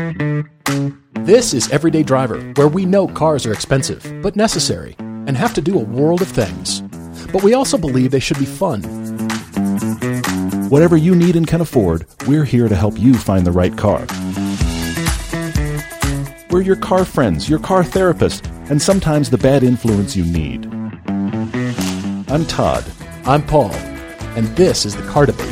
This is Everyday Driver, where we know cars are expensive, but necessary, and have to do a world of things. But we also believe they should be fun. Whatever you need and can afford, we're here to help you find the right car. We're your car friends, your car therapist, and sometimes the bad influence you need. I'm Todd. I'm Paul, and this is the Car Debate.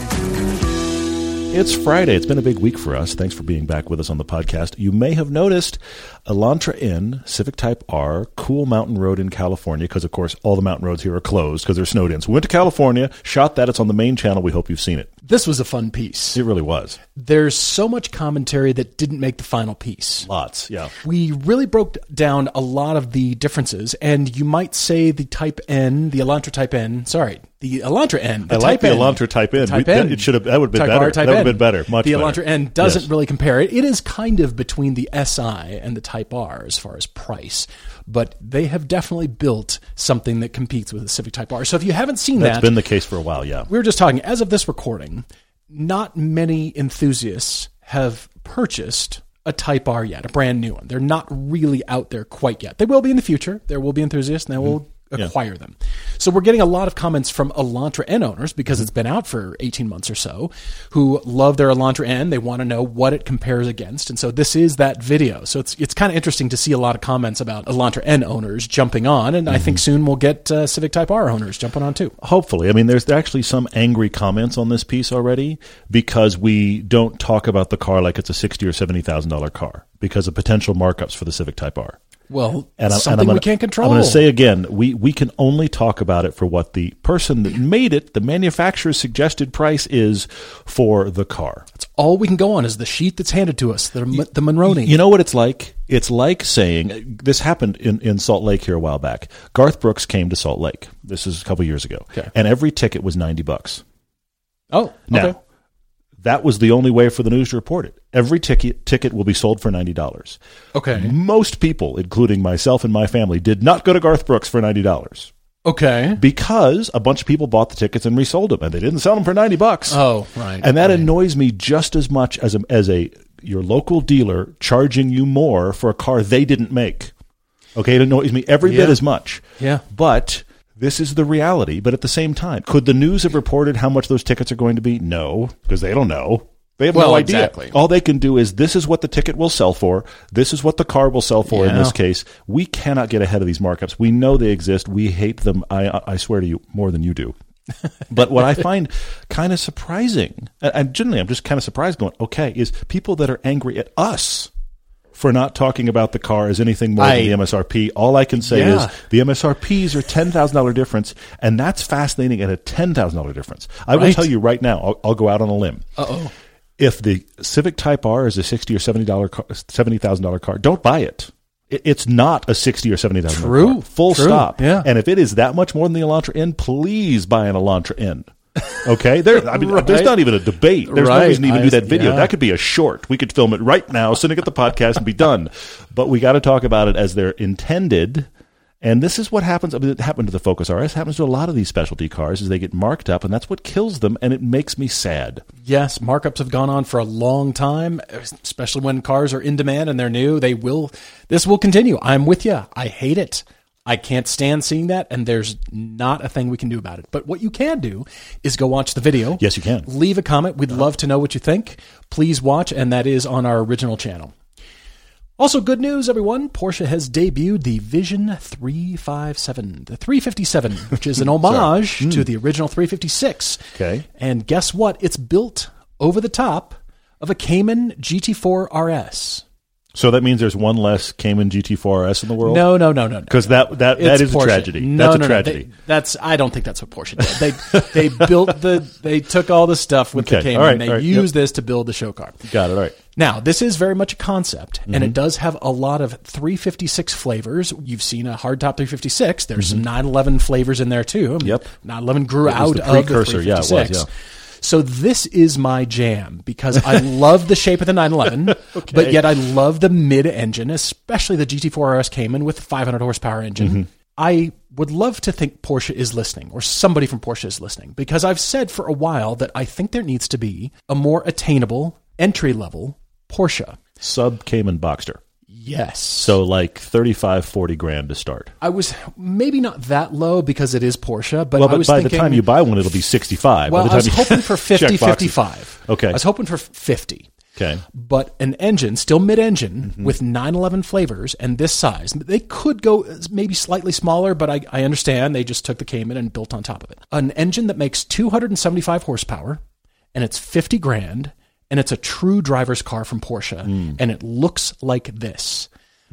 It's Friday. It's been a big week for us. Thanks for being back with us on the podcast. You may have noticed Elantra N, Civic Type R, Cool Mountain Road in California, because, of course, all the mountain roads here are closed because they're snowed in. So we went to California, shot that. It's on the main channel. We hope you've seen it. This was a fun piece. It really was. There's so much commentary that didn't make the final piece. Lots, yeah. We really broke down a lot of the differences, and you might say the Type N, the Elantra Type N, the Elantra N. I like the Elantra Type N. That would have been better. That would have been better. Much better. The better. Elantra N doesn't really compare it. It is kind of between the SI and the Type R as far as price. But they have definitely built something that competes with the Civic Type R. So if you haven't seen That's been the case for a while, yeah. We were just talking, as of this recording, not many enthusiasts have purchased a Type R yet, a brand new one. They're not really out there quite yet. They will be in the future. There will be enthusiasts, and they will acquire them. So we're getting a lot of comments from Elantra N owners, because it's been out for 18 months or so, who love their Elantra N. They want to know what it compares against. And so this is that video. So it's kind of interesting to see a lot of comments about Elantra N owners jumping on. And I think soon we'll get Civic Type R owners jumping on too. Hopefully. I mean, there's actually some angry comments on this piece already because we don't talk about the car like it's a $60,000 or $70,000 car because of potential markups for the Civic Type R. Well, something we can't control. I'm going to say again, we can only talk about it for what the person that made it, the manufacturer's suggested price is for the car. That's all we can go on is the sheet that's handed to us, the Monroney. You know what it's like? It's like saying, this happened in Salt Lake here a while back. Garth Brooks came to Salt Lake. This is a couple years ago. Okay. And every ticket was $90. Oh, okay. Now, that was the only way for the news to report it. Every ticket will be sold for $90. Okay. Most people, including myself and my family, did not go to Garth Brooks for $90. Okay. Because a bunch of people bought the tickets and resold them, and they didn't sell them for $90. Oh, right. And that annoys me just as much as your local dealer charging you more for a car they didn't make. Okay, it annoys me every bit as much. Yeah. But this is the reality. But at the same time, could the news have reported how much those tickets are going to be? No, because they don't know. They have no idea. Exactly. All they can do is, this is what the ticket will sell for. This is what the car will sell for in this case. We cannot get ahead of these markups. We know they exist. We hate them, I swear to you, more than you do. But what I find kind of surprising, and generally I'm just kind of surprised going, okay, is people that are angry at us for not talking about the car as anything more than the MSRP. All I can say is the MSRPs are $10,000 difference, and that's fascinating at a $10,000 difference. I will tell you right now, I'll go out on a limb. Uh-oh. If the Civic Type R is a $60,000 or $70,000 car, don't buy it. It's not a $60,000 or $70,000 car. Full stop. Yeah. And if it is that much more than the Elantra N, please buy an Elantra N. Okay? There's not even a debate. There's no reason to even do that video. That could be a short. We could film it right now, sitting at the podcast, and be done. But we got to talk about it as they're intended. And this is what happens. I mean, it happened to the Focus RS. It happens to a lot of these specialty cars is they get marked up, and that's what kills them, and it makes me sad. Yes, markups have gone on for a long time, especially when cars are in demand and they're new. This will continue. I'm with you. I hate it. I can't stand seeing that, and there's not a thing we can do about it. But what you can do is go watch the video. Yes, you can. Leave a comment. We'd love to know what you think. Please watch, and that is on our original channel. Also, good news, everyone. Porsche has debuted the Vision 357, the 357, which is an homage to the original 356. Okay. And guess what? It's built over the top of a Cayman GT4 RS. So that means there's one less Cayman GT4 RS in the world? No. Because that is a tragedy. That's a tragedy. I don't think that's what Porsche did. They took all the stuff with the Cayman, and they used this to build the show car. Got it, all right. Now, this is very much a concept, and it does have a lot of 356 flavors. You've seen a hardtop 356. There's some 911 flavors in there, too. Yep. 911 grew out of the precursor. 356. Yeah, it was, yeah. So this is my jam because I love the shape of the 911, but yet I love the mid-engine, especially the GT4 RS Cayman with 500 horsepower engine. I would love to think Porsche is listening, or somebody from Porsche is listening, because I've said for a while that I think there needs to be a more attainable entry-level Porsche. Sub Cayman Boxster. Yes. So like 35, 40 grand to start. I was maybe not that low because it is Porsche, but Well, I but was by thinking, the time you buy one, it'll be 65. well, by the I was time hoping for 50, check boxes. 55. Okay. I was hoping for 50. Okay. But an engine, still mid-engine, with 911 flavors and this size. They could go maybe slightly smaller, but I understand they just took the Cayman and built on top of it. An engine that makes 275 horsepower, and it's 50 grand, and it's a true driver's car from Porsche, and it looks like this.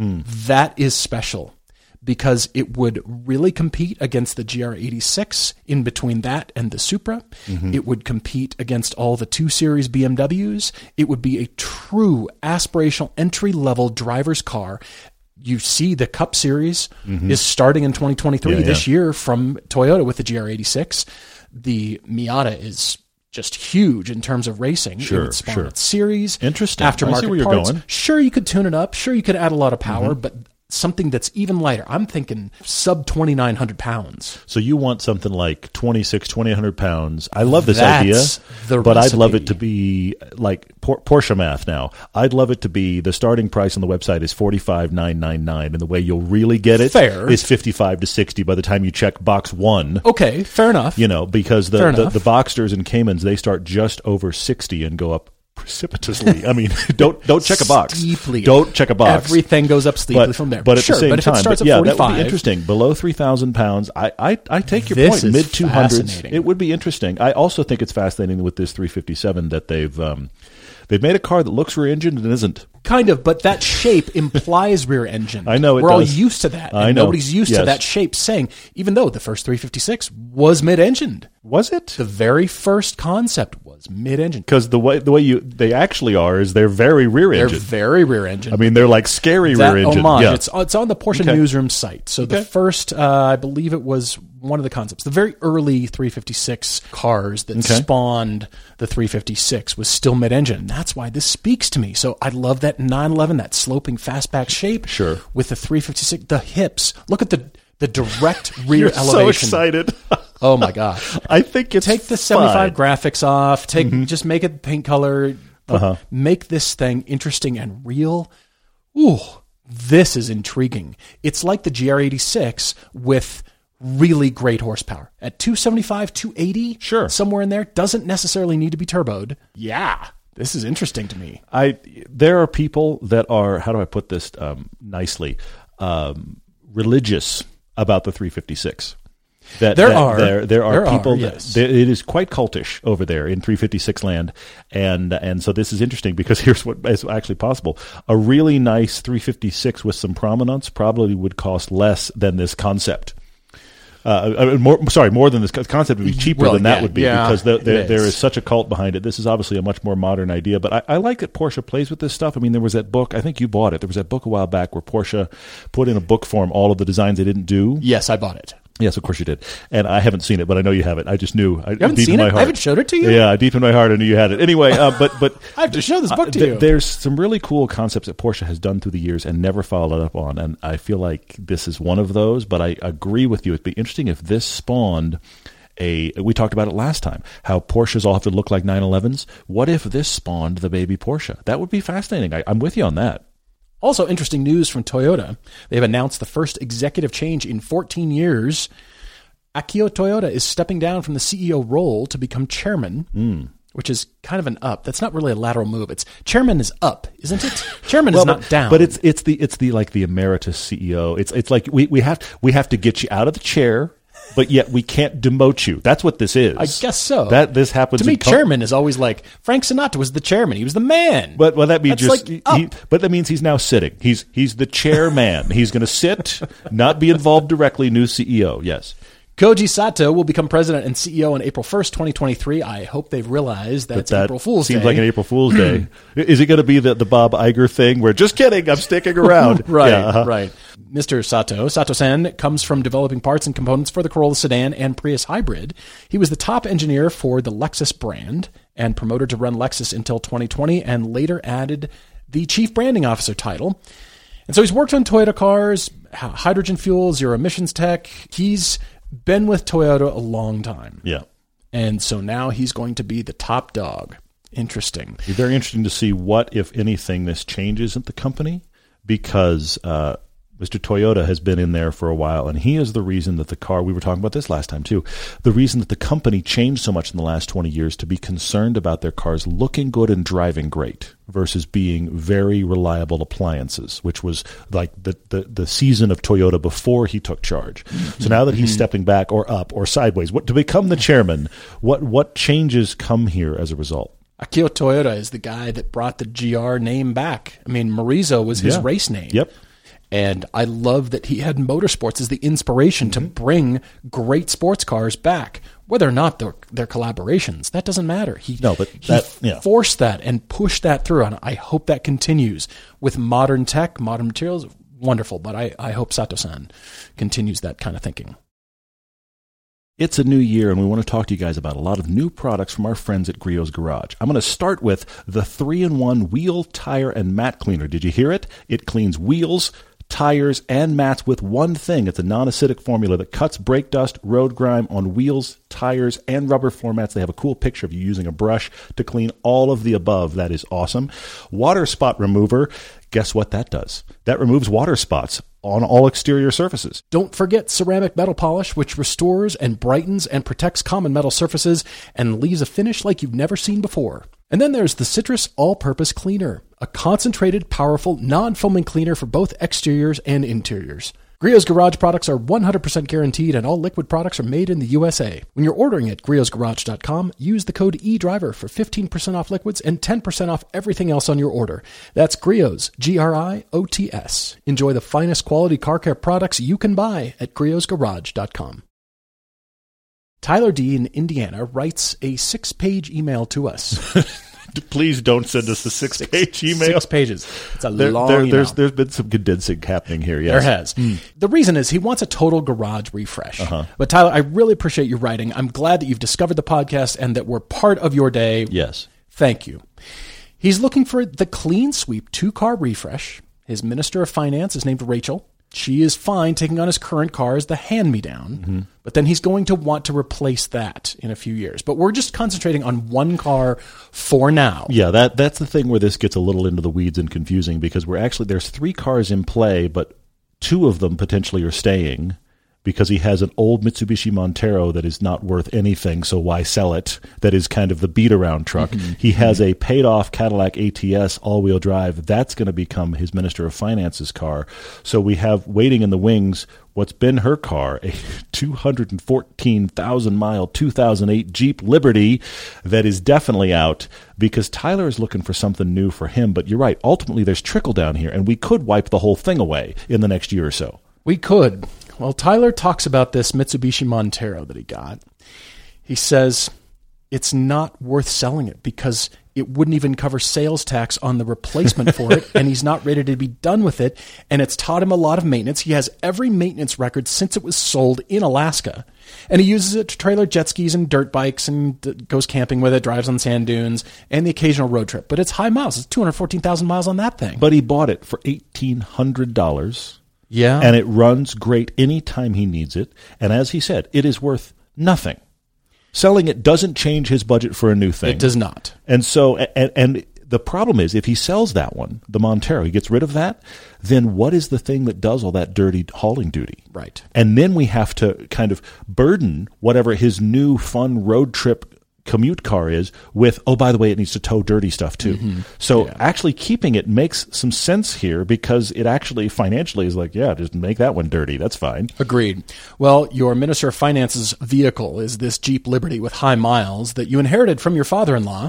That is special because it would really compete against the GR86 in between that and the Supra. It would compete against all the 2 Series BMWs. It would be a true aspirational entry-level driver's car. You see the Cup Series is starting in 2023 this year from Toyota with the GR86. The Miata is just huge in terms of racing. It would spawn its series. Interesting. I see Aftermarket where you're parts. going. Sure, you could tune it up. Sure, you could add a lot of power, but something that's even lighter. I'm thinking sub 2,900 pounds. So you want something like 2,800 pounds. I love this That's idea, but I'd love it to be like Porsche math now. I'd love it to be the starting price on the website is 45,999, and the way you'll really get it is 55 to 60 by the time you check box 1. Okay, fair enough. You know, because the Boxsters and Caymans, they start just over 60 and go up precipitously. I mean, don't check a box. Steeply. Don't check a box. Everything goes up steeply from there. But at the same but if time, it starts at that 45, would be interesting. Below 3,000 pounds, I take your point. Mid 200s, it would be interesting. I also think it's fascinating with this 357 that they've made a car that looks rear-engined and isn't. Kind of, but that shape implies rear engine. I know it We're does. all used to that. I know. Nobody's used to that shape saying, even though the first 356 was mid-engined. Was it? The very first concept was mid-engine. Because the way they actually are is they're very rear-engine. They're very rear-engine. I mean, they're like scary that rear-engine. Homage, it's on the Porsche newsroom site. So the first, I believe it was one of the concepts. The very early 356 cars that spawned the 356 was still mid-engine. That's why this speaks to me. So I love that 911, that sloping fastback shape. Sure. With the 356, the hips. Look at the direct rear You're elevation. so excited. Oh my god! I think it's take the 75 graphics off. Just make it paint color. Make this thing interesting and real. Ooh, this is intriguing. It's like the GR86 with really great horsepower at 275, 280. Sure, somewhere in there. Doesn't necessarily need to be turboed. Yeah, this is interesting to me. There are people that are, how do I put this nicely, religious about the 356. There are people. Yes. It is quite cultish over there in 356 land, and so this is interesting because here's what is actually possible: a really nice 356 with some prominence probably would cost less than this concept. More than this concept would be cheaper than that would be because there is such a cult behind it. This is obviously a much more modern idea, but I like that Porsche plays with this stuff. I mean, there was that book, I think you bought it. There was that book a while back where Porsche put in a book form all of the designs they didn't do. Yes, I bought it. Yes, of course you did. And I haven't seen it, but I know you have it. I just knew. You haven't seen it? I haven't showed it to you? Yeah, deep in my heart, I knew you had it. Anyway, but I have to show this book to you. There's some really cool concepts that Porsche has done through the years and never followed up on, and I feel like this is one of those, but I agree with you. It'd be interesting if this spawned we talked about it last time, how Porsches all have to look like 911s. What if this spawned the baby Porsche? That would be fascinating. I'm with you on that. Also, interesting news from Toyota. They've announced the first executive change in 14 years. Akio Toyoda is stepping down from the CEO role to become chairman, which is kind of an up. That's not really a lateral move. It's chairman is up, isn't it? Chairman is not down. But it's the like the emeritus CEO. It's like we have to get you out of the chair, but yet we can't demote you. That's what this is. I guess so. This happens to me. Chairman is always like Frank Sinatra was the chairman. He was the man. But that means up. But that means he's now sitting. He's the chairman. He's going to sit, not be involved directly. New CEO. Yes. Koji Sato will become president and CEO on April 1st, 2023. I hope they've realized that it's April Fool's Day. Seems like an April Fool's Day. Is it going to be the Bob Iger thing where, just kidding, I'm sticking around? Right, right. Mr. Sato-san, comes from developing parts and components for the Corolla sedan and Prius hybrid. He was the top engineer for the Lexus brand and promoted to run Lexus until 2020 and later added the chief branding officer title. And so he's worked on Toyota cars, hydrogen fuel, zero emissions tech. He's been with Toyota a long time. Yeah. And so now he's going to be the top dog. Interesting. It'd be very interesting to see what, if anything, this changes at the company, because Mr. Toyota has been in there for a while, and he is the reason that the car, we were talking about this last time too, the reason that the company changed so much in the last 20 years to be concerned about their cars looking good and driving great versus being very reliable appliances, which was like the season of Toyota before he took charge. So now that he's stepping back or up or sideways, to become the chairman, what changes come here as a result? Akio Toyoda is the guy that brought the GR name back. I mean, Morizo was his race name. Yep. And I love that he had motorsports as the inspiration to bring great sports cars back. Whether or not they're collaborations, that doesn't matter. He forced that and pushed that through, and I hope that continues with modern tech, modern materials. Wonderful, but I hope Sato-san continues that kind of thinking. It's a new year, and we want to talk to you guys about a lot of new products from our friends at Griot's Garage. I'm going to start with the 3-in-1 wheel, tire, and mat cleaner. Did you hear it? It cleans wheels, tires, and mats with one thing. It's a non-acidic formula that cuts brake dust, road grime on wheels, tires, and rubber floor mats. They have a cool picture of you using a brush to clean all of the above. That is awesome. Water spot remover. Guess what that does? That removes water spots on all exterior surfaces. Don't forget ceramic metal polish, which restores and brightens and protects common metal surfaces and leaves a finish like you've never seen before. And then there's the Citrus All-Purpose Cleaner, a concentrated, powerful, non-foaming cleaner for both exteriors and interiors. Griot's Garage products are 100% guaranteed, and all liquid products are made in the USA. When you're ordering at griotsgarage.com, use the code eDriver for 15% off liquids and 10% off everything else on your order. That's Griot's, Griots. Enjoy the finest quality car care products you can buy at griotsgarage.com. Tyler D. in Indiana writes a 6-page email to us. Please don't send us a 6-page email. 6 pages. It's a long email. There's been some condensing happening here, yes. There has. The reason is he wants a total garage refresh. But Tyler, I really appreciate you writing. I'm glad that you've discovered the podcast and that we're part of your day. Yes. Thank you. He's looking for the clean sweep 2-car refresh. His Minister of Finance is named Rachel. She is fine taking on his current car as the hand-me-down, but then he's going to want to replace that in a few years. But we're just concentrating on one car for now. Yeah, that's the thing where this gets a little into the weeds and confusing, because there's 3 cars in play, but 2 of them potentially are staying because he has an old Mitsubishi Montero that is not worth anything, so why sell it? That is kind of the beat-around truck. He has a paid-off Cadillac ATS all-wheel drive. That's going to become his Minister of Finance's car. So we have waiting in the wings what's been her car, a 214,000-mile 2008 Jeep Liberty that is definitely out because Tyler is looking for something new for him. But you're right. Ultimately, there's trickle down here, and we could wipe the whole thing away in the next year or so. We could. Well, Tyler talks about this Mitsubishi Montero that he got. He says it's not worth selling it because it wouldn't even cover sales tax on the replacement for it, and he's not ready to be done with it, and it's taught him a lot of maintenance. He has every maintenance record since it was sold in Alaska, and he uses it to trailer jet skis and dirt bikes and goes camping with it, drives on sand dunes, and the occasional road trip. But it's high miles. It's 214,000 miles on that thing. But he bought it for $1,800. Yeah. And it runs great anytime he needs it. And as he said, it is worth nothing. Selling it doesn't change his budget for a new thing. It does not. And so, and the problem is, if he sells that one, the Montero, he gets rid of that, then what is the thing that does all that dirty hauling duty? Right. And then we have to kind of burden whatever his new fun road trip commute car is with, oh, by the way, it needs to tow dirty stuff too. So actually keeping it makes some sense here because it actually financially is like, yeah, just make that one dirty. That's fine. Agreed. Well, your Minister of Finance's vehicle is this Jeep Liberty with high miles that you inherited from your father-in-law.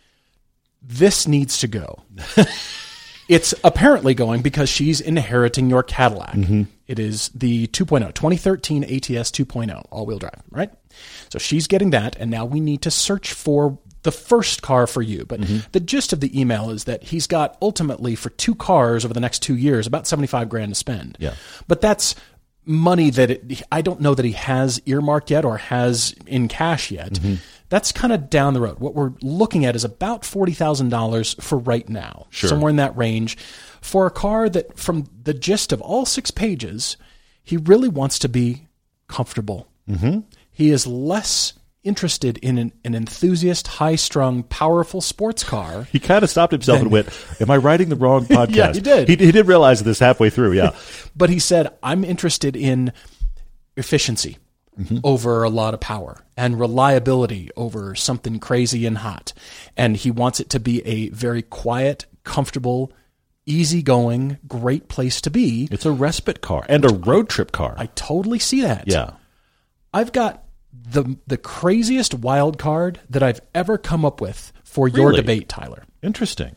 This needs to go. It's apparently going because she's inheriting your Cadillac. It is the 2.0, 2013 ATS 2.0, all-wheel drive, right? So she's getting that, and now we need to search for the first car for you. But the gist of the email is that he's got ultimately for 2 cars over the next 2 years about $75,000 to spend. Yeah. But that's money that I don't know that he has earmarked yet or has in cash yet. That's kind of down the road. What we're looking at is about $40,000 for right now, somewhere in that range, for a car that, from the gist of all 6 pages, he really wants to be comfortable. He is less interested in an enthusiast, high-strung, powerful sports car. He kind of stopped himself and went, am I writing the wrong podcast? Yeah, he did. He did realize this halfway through, yeah. But he said, I'm interested in efficiency over a lot of power and reliability over something crazy and hot. And he wants it to be a very quiet, comfortable, easygoing, great place to be. It's a respite car and a road trip car. I totally see that. Yeah. I've got the craziest wild card that I've ever come up with for your debate, Tyler. Interesting.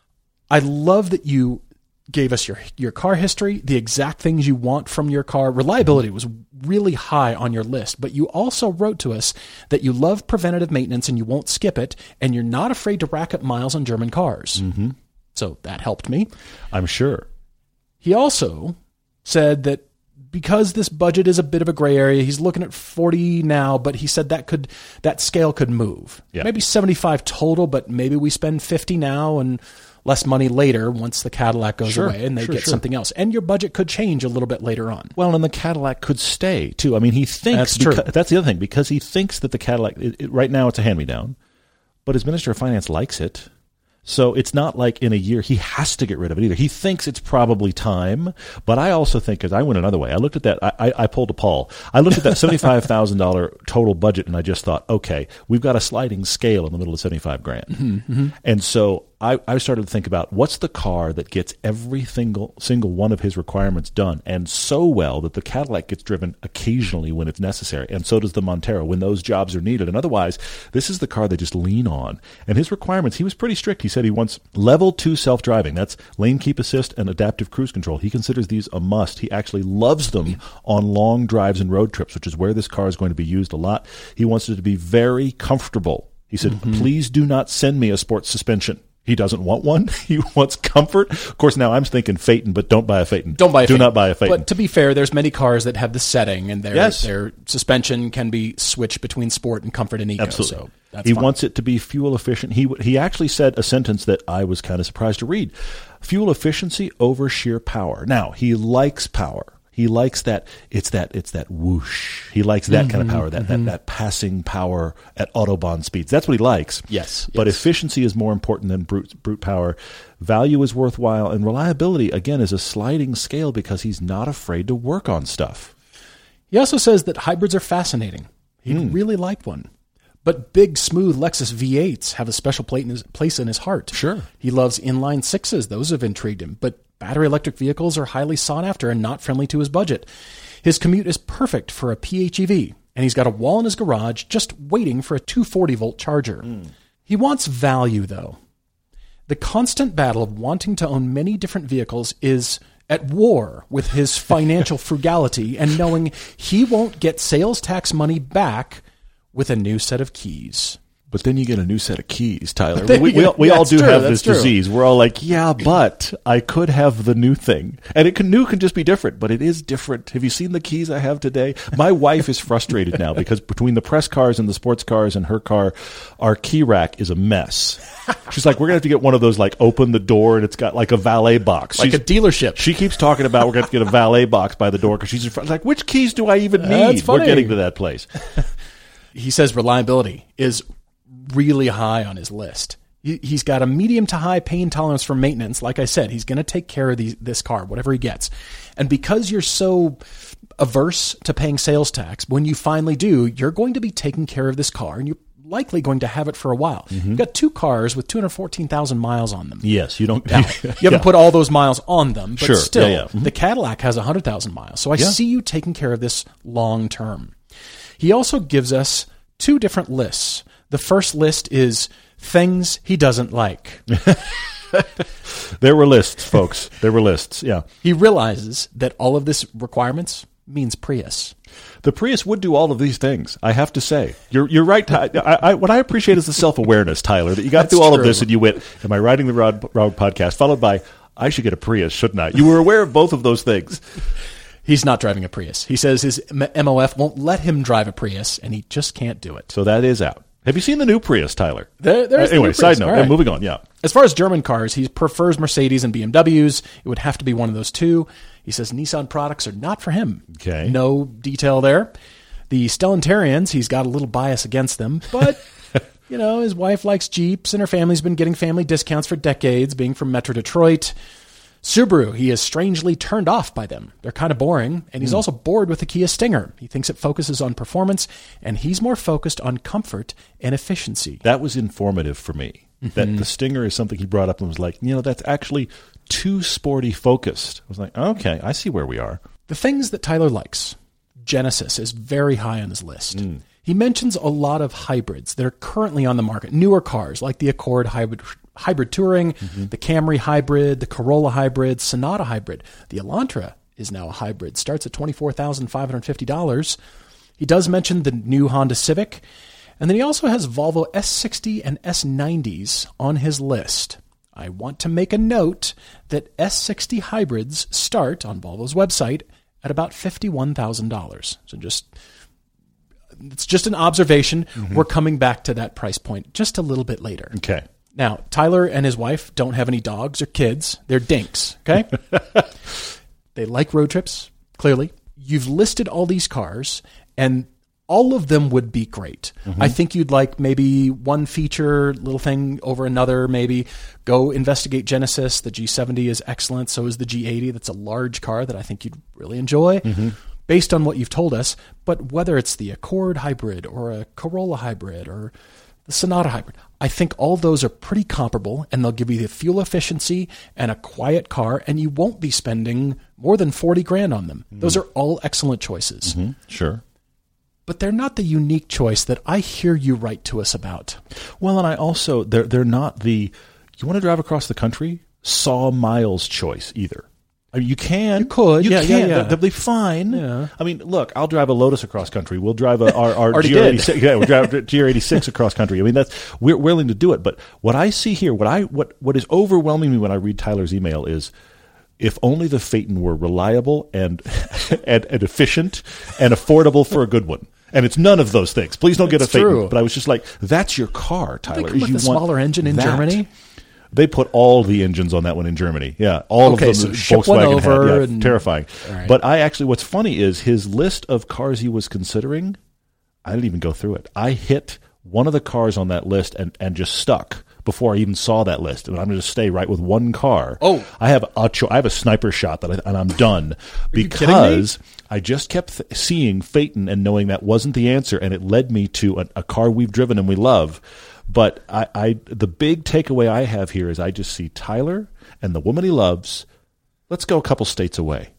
I love that you gave us your car history, the exact things you want from your car. Reliability was really high on your list, but you also wrote to us that you love preventative maintenance and you won't skip it, and you're not afraid to rack up miles on German cars. Mm-hmm. So that helped me. I'm sure. He also said that because this budget is a bit of a gray area, he's looking at 40 now, but he said that scale could move. Yeah. Maybe 75 total, but maybe we spend 50 now and less money later once the Cadillac goes away and they get something else. And your budget could change a little bit later on. Well, and the Cadillac could stay, too. I mean, he thinks... That's true. That's the other thing, because he thinks that the Cadillac... right now, it's a hand-me-down, but his Minister of Finance likes it. So it's not like in a year he has to get rid of it either. He thinks it's probably time, but I also think, because I went another way, I looked at that, I pulled a Paul. I looked at that $75,000 total budget, and I just thought, okay, we've got a sliding scale in the middle of $75,000. Mm-hmm. And so I started to think about what's the car that gets every single one of his requirements done, and so well that the Cadillac gets driven occasionally when it's necessary, and so does the Montero when those jobs are needed. And otherwise, this is the car they just lean on. And his requirements, he was pretty strict. He said he wants level 2 self-driving. That's lane keep assist and adaptive cruise control. He considers these a must. He actually loves them on long drives and road trips, which is where this car is going to be used a lot. He wants it to be very comfortable. He said, please do not send me a sports suspension. He doesn't want one. He wants comfort. Of course, now I'm thinking Phaeton, but don't buy a Phaeton. Don't buy a Phaeton. Do not buy a Phaeton. But to be fair, there's many cars that have the setting, and their suspension can be switched between sport and comfort and eco. Absolutely. So that's he fine. wants it to be fuel efficient. He actually said a sentence that I was kind of surprised to read. Fuel efficiency over sheer power. Now, he likes power. He likes that it's that whoosh. He likes that kind of power, that passing power at Autobahn speeds. That's what he likes. Yes. But efficiency is more important than brute power. Value is worthwhile, and reliability, again, is a sliding scale because he's not afraid to work on stuff. He also says that hybrids are fascinating. He'd really like one. But big, smooth Lexus V8s have a special place in his heart. Sure. He loves inline sixes. Those have intrigued him. But battery electric vehicles are highly sought after and not friendly to his budget. His commute is perfect for a PHEV, and he's got a wall in his garage just waiting for a 240-volt charger. He wants value, though. The constant battle of wanting to own many different vehicles is at war with his financial frugality and knowing he won't get sales tax money back with a new set of keys. But then you get a new set of keys, Tyler. We all do have this disease. We're all like, yeah, but I could have the new thing. And new can just be different, but it is different. Have you seen the keys I have today? My wife is frustrated now because between the press cars and the sports cars and her car, our key rack is a mess. She's like, we're going to have to get one of those, like, open the door and it's got like a valet box. Like a dealership. She keeps talking about we're going to have to get a valet box by the door because she's like, which keys do I even need? We're getting to that place. He says reliability is really high on his list. He's got a medium to high pain tolerance for maintenance. Like I said, he's going to take care of this car, whatever he gets. And because you're so averse to paying sales tax, when you finally do, you're going to be taking care of this car, and you're likely going to have it for a while. You've got two cars with 214,000 miles on them. Yes, you don't. Now, you haven't put all those miles on them, but still, yeah. The Cadillac has 100,000 miles. So I see you taking care of this long term. He also gives us two different lists. The first list is things he doesn't like. There were lists, folks. There were lists, yeah. He realizes that all of this requirements means Prius. The Prius would do all of these things, I have to say. You're right. What I appreciate is the self-awareness, Tyler, that you got through all of this and you went, am I writing the Rod podcast? Followed by, I should get a Prius, shouldn't I? You were aware of both of those things. He's not driving a Prius. He says his MOF won't let him drive a Prius, and he just can't do it. So that is out. Have you seen the new Prius, Tyler? Anyway, side note. Right. Moving on, yeah. As far as German cars, he prefers Mercedes and BMWs. It would have to be one of those two. He says Nissan products are not for him. Okay. No detail there. The Stellentarians, he's got a little bias against them, but his wife likes Jeeps and her family's been getting family discounts for decades, being from Metro Detroit. Subaru, he is strangely turned off by them. They're kind of boring, and he's also bored with the Kia Stinger. He thinks it focuses on performance, and he's more focused on comfort and efficiency. That was informative for me. That the Stinger is something he brought up and was like, that's actually too sporty focused. I was like, okay, I see where we are. The things that Tyler likes. Genesis is very high on his list. He mentions a lot of hybrids that are currently on the market, newer cars like the Accord Hybrid Touring, the Camry Hybrid, the Corolla Hybrid, Sonata Hybrid. The Elantra is now a hybrid, starts at $24,550. He does mention the new Honda Civic, and then he also has Volvo S60 and S90s on his list. I want to make a note that S60 hybrids start on Volvo's website at about $51,000. So it's just an observation. We're coming back to that price point just a little bit later. Okay. Now, Tyler and his wife don't have any dogs or kids. They're dinks, okay? They like road trips, clearly. You've listed all these cars, and all of them would be great. I think you'd like maybe one feature, little thing over another, maybe. Go investigate Genesis. The G70 is excellent. So is the G80. That's a large car that I think you'd really enjoy. Based on what you've told us. But whether it's the Accord Hybrid or a Corolla Hybrid or the Sonata Hybrid, I think all those are pretty comparable, and they'll give you the fuel efficiency and a quiet car, and you won't be spending more than $40,000 on them. Those are all excellent choices. Sure. But they're not the unique choice that I hear you write to us about. Well, and I also, they're not the, you want to drive across the country? Saw miles choice either. I mean, you can. You could. You can. Yeah. They'll be fine. Yeah. I mean, look, I'll drive a Lotus across country. We'll drive our GR86. Yeah, we'll drive GR86 across country. I mean, we're willing to do it. But what I see here, what is overwhelming me when I read Tyler's email is, if only the Phaeton were reliable and efficient and affordable for a good one. And it's none of those things. Please don't get a Phaeton. True. But I was just like, that's your car, Tyler. They come with a smaller engine in Germany? They put all the engines on that one in Germany. Yeah, all of them. So ship one Volkswagen over. had. Yeah, terrifying. Right. But what's funny is his list of cars he was considering, I didn't even go through it. I hit one of the cars on that list and just stuck before I even saw that list. And I'm going to stay right with one car. Oh. I have a sniper shot and I'm done. Because I just kept seeing Phaeton and knowing that wasn't the answer, and it led me to a car we've driven and we love. But the big takeaway I have here is I just see Tyler and the woman he loves. Let's go a couple states away.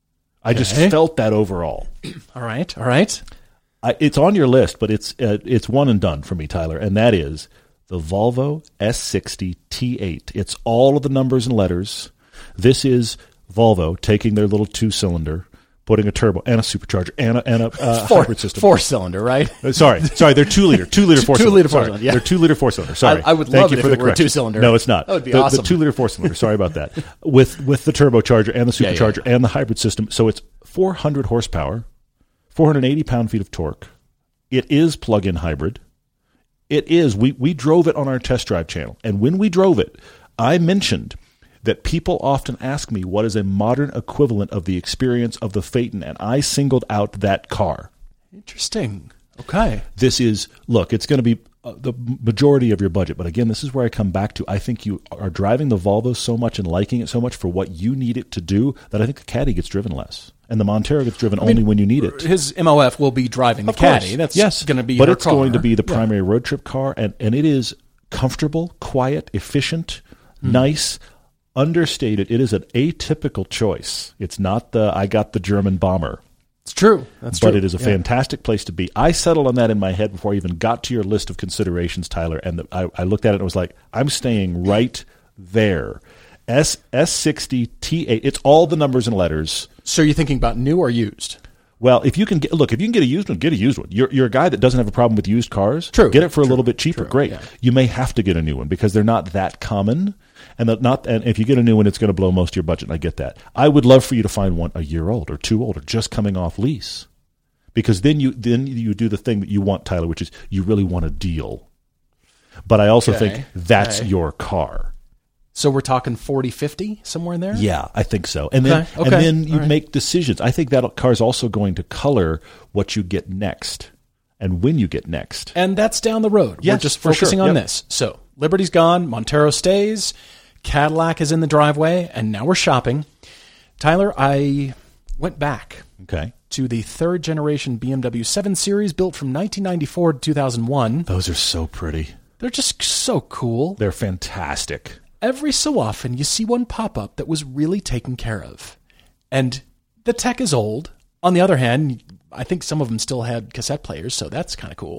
I just felt that overall. All right. It's on your list, but it's one and done for me, Tyler, and that is the Volvo S60 T8. It's all of the numbers and letters. This is Volvo taking their little 2-cylinder, putting a turbo and a supercharger and a hybrid system. 4-cylinder, right? Sorry, they're 2-liter 4-cylinder. 2-liter 4-cylinder, yeah. They're 2-liter 4-cylinder. Sorry. I would love it if it were a 2-cylinder. No, it's not. That would be awesome. The 2-liter 4-cylinder. Sorry about that. With the turbocharger and the supercharger and the hybrid system. So it's 400 horsepower, 480 pound-feet of torque. It is plug-in hybrid. It is. We drove it on our test drive channel. And when we drove it, I mentioned that people often ask me what is a modern equivalent of the experience of the Phaeton, and I singled out that car. Interesting. Okay. This is, look, it's going to be the majority of your budget. But again, this is where I come back to. I think you are driving the Volvo so much and liking it so much for what you need it to do that I think the Caddy gets driven less. And the Montero gets driven only when you need it. His MOF will be driving the Caddy. That's going to be but your it's car. going to be the primary road trip car, and it is comfortable, quiet, efficient, nice, understated. It is an atypical choice. It's not I got the German bomber. It's true. That's true. But it is a fantastic place to be. I settled on that in my head before I even got to your list of considerations, Tyler, and I looked at it and was like, I'm staying right there. S60 T8. It's all the numbers and letters. So you're thinking about new or used? Well, if you can get a used one, get a used one. You're a guy that doesn't have a problem with used cars. True. Get it for a little bit cheaper. True. Great. Yeah. You may have to get a new one because they're not that common, and if you get a new one, it's going to blow most of your budget. And I get that. I would love for you to find one a year old or 2 old or just coming off lease, because then you do the thing that you want, Tyler, which is you really want a deal. But I also think that's your car. So we're talking 40, 50, somewhere in there? Yeah, I think so. And then you make decisions. I think that car is also going to color what you get next and when you get next. And that's down the road. Yes, we're just focusing on this. So Liberty's gone, Montero stays, Cadillac is in the driveway, and now we're shopping. Tyler, I went back to the third generation BMW 7 Series built from 1994 to 2001. Those are so pretty. They're just so cool. They're fantastic. Every so often, you see one pop up that was really taken care of. And the tech is old. On the other hand, I think some of them still had cassette players, so that's kind of cool.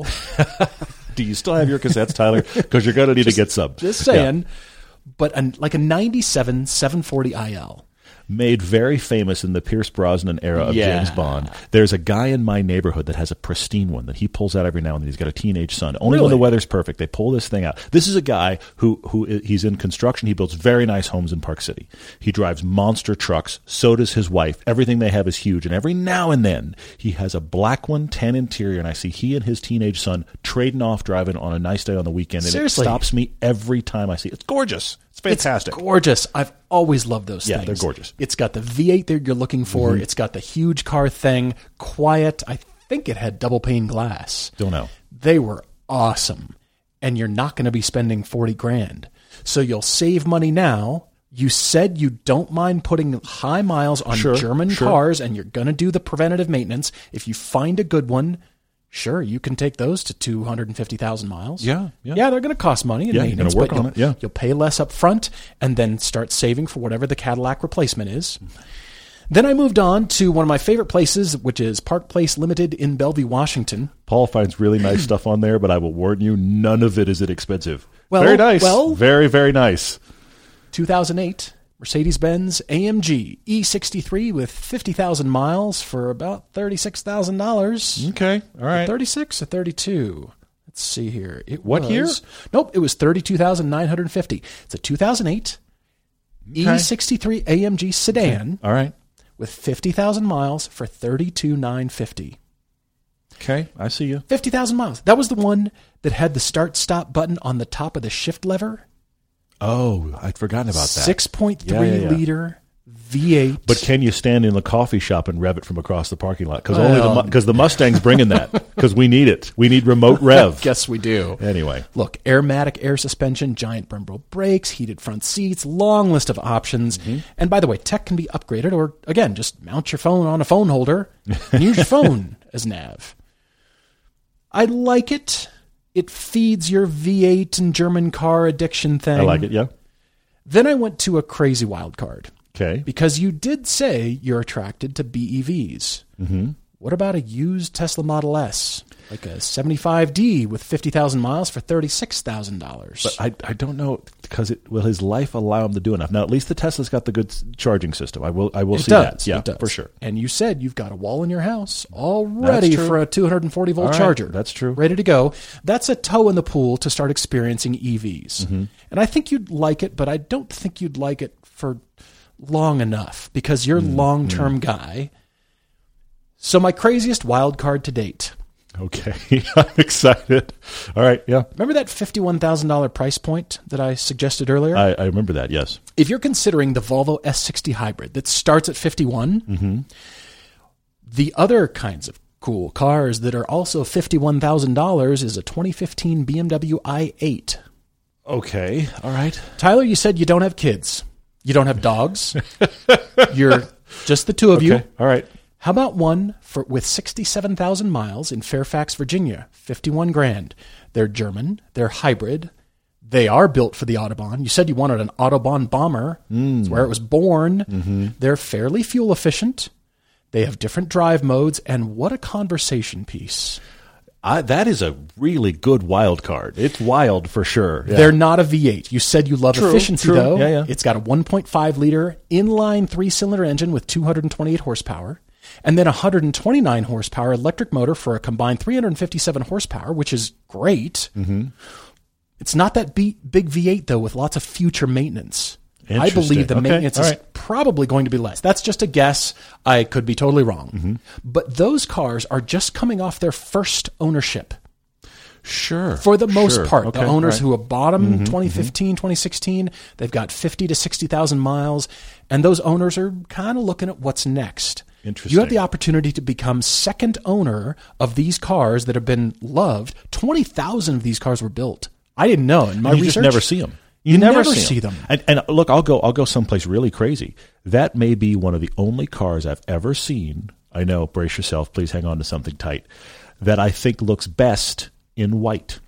Do you still have your cassettes, Tyler? Because you're going to need to get some. Just saying. Yeah. But like a 97 740IL. Made very famous in the Pierce Brosnan era of James Bond. There's a guy in my neighborhood that has a pristine one that he pulls out every now and then. He's got a teenage son. Only when the weather's perfect, they pull this thing out. This is a guy who he's in construction. He builds very nice homes in Park City. He drives monster trucks. So does his wife. Everything they have is huge. And every now and then, he has a black one, tan interior, and I see he and his teenage son trading off driving on a nice day on the weekend. And Seriously. It stops me every time I see it. It's gorgeous. It's fantastic. It's gorgeous. I've always loved those things. Yeah, they're gorgeous. It's got the V8 that you're looking for. Mm-hmm. It's got the huge car thing. Quiet. I think it had double pane glass. Don't know. They were awesome. And you're not going to be spending $40,000. So you'll save money now. You said you don't mind putting high miles on German cars, and you're going to do the preventative maintenance. If you find a good one, sure, you can take those to 250,000 miles. Yeah. They're going to cost money in maintenance, you're going to work on it. Yeah. You'll pay less up front and then start saving for whatever the Cadillac replacement is. Then I moved on to one of my favorite places, which is Park Place Limited in Bellevue, Washington. Paul finds really nice stuff on there, but I will warn you, none of it is inexpensive. Well, very nice. Very, very nice. 2008 Mercedes-Benz AMG E63 with 50,000 miles for about $36,000. Okay, all right. 36 or 32? Let's see here. What year? Nope, it was 32,950. It's a 2008 E63 AMG sedan. Okay. All right. With 50,000 miles for $32,950. Okay, I see you. 50,000 miles. That was the one that had the start-stop button on the top of the shift lever. Oh, I'd forgotten about that. 6.3 liter V8. But can you stand in the coffee shop and rev it from across the parking lot? Because the Mustang's bringing that. Because we need it. We need remote rev. Guess we do. Anyway. Look, Airmatic air suspension, giant Brembo brakes, heated front seats, long list of options. Mm-hmm. And by the way, tech can be upgraded or, again, just mount your phone on a phone holder and use your phone as nav. I like it. It feeds your V8 and German car addiction thing. I like it, yeah. Then I went to a crazy wild card. Okay. Because you did say you're attracted to BEVs. Mm-hmm. What about a used Tesla Model S? Like a 75D with 50,000 miles for $36,000. But I don't know, because will his life allow him to do enough? Now, at least the Tesla's got the good charging system. I will see that. Yeah, for sure. And you said you've got a wall in your house all ready for a 240-volt charger. That's true. Ready to go. That's a toe in the pool to start experiencing EVs. Mm-hmm. And I think you'd like it, but I don't think you'd like it for long enough because you're a long-term guy. So my craziest wild card to date. Okay, I'm excited. All right, yeah. Remember that $51,000 price point that I suggested earlier? I remember that, yes. If you're considering the Volvo S60 hybrid that starts at 51, mm-hmm. the other kinds of cool cars that are also $51,000 is a 2015 BMW i8. Okay, all right. Tyler, you said you don't have kids. You don't have dogs. You're just the two of you. All right. How about one with 67,000 miles in Fairfax, Virginia, $51,000. They're German. They're hybrid. They are built for the Autobahn. You said you wanted an Autobahn bomber. It's where it was born. Mm-hmm. They're fairly fuel efficient. They have different drive modes. And what a conversation piece. That is a really good wild card. It's wild for sure. Yeah. They're not a V8. You said you love efficiency, though. Yeah. It's got a 1.5-liter inline 3-cylinder engine with 228 horsepower. And then a 129 horsepower electric motor for a combined 357 horsepower, which is great. Mm-hmm. It's not that big V8, though, with lots of future maintenance. I believe the maintenance is probably going to be less. That's just a guess. I could be totally wrong. Mm-hmm. But those cars are just coming off their first ownership. Sure. For the most part, Okay, the owners right. who have bought them 2015, 2016, they've got 50 to 60,000 miles, and those owners are kind of looking at what's next. Interesting. You have the opportunity to become second owner of these cars that have been loved. 20,000 of these cars were built. I didn't know. In my You research, just never see them. You never see them. And look, I'll go someplace really crazy. That may be one of the only cars I've ever seen. I know, brace yourself, please hang on to something tight. That I think looks best in white.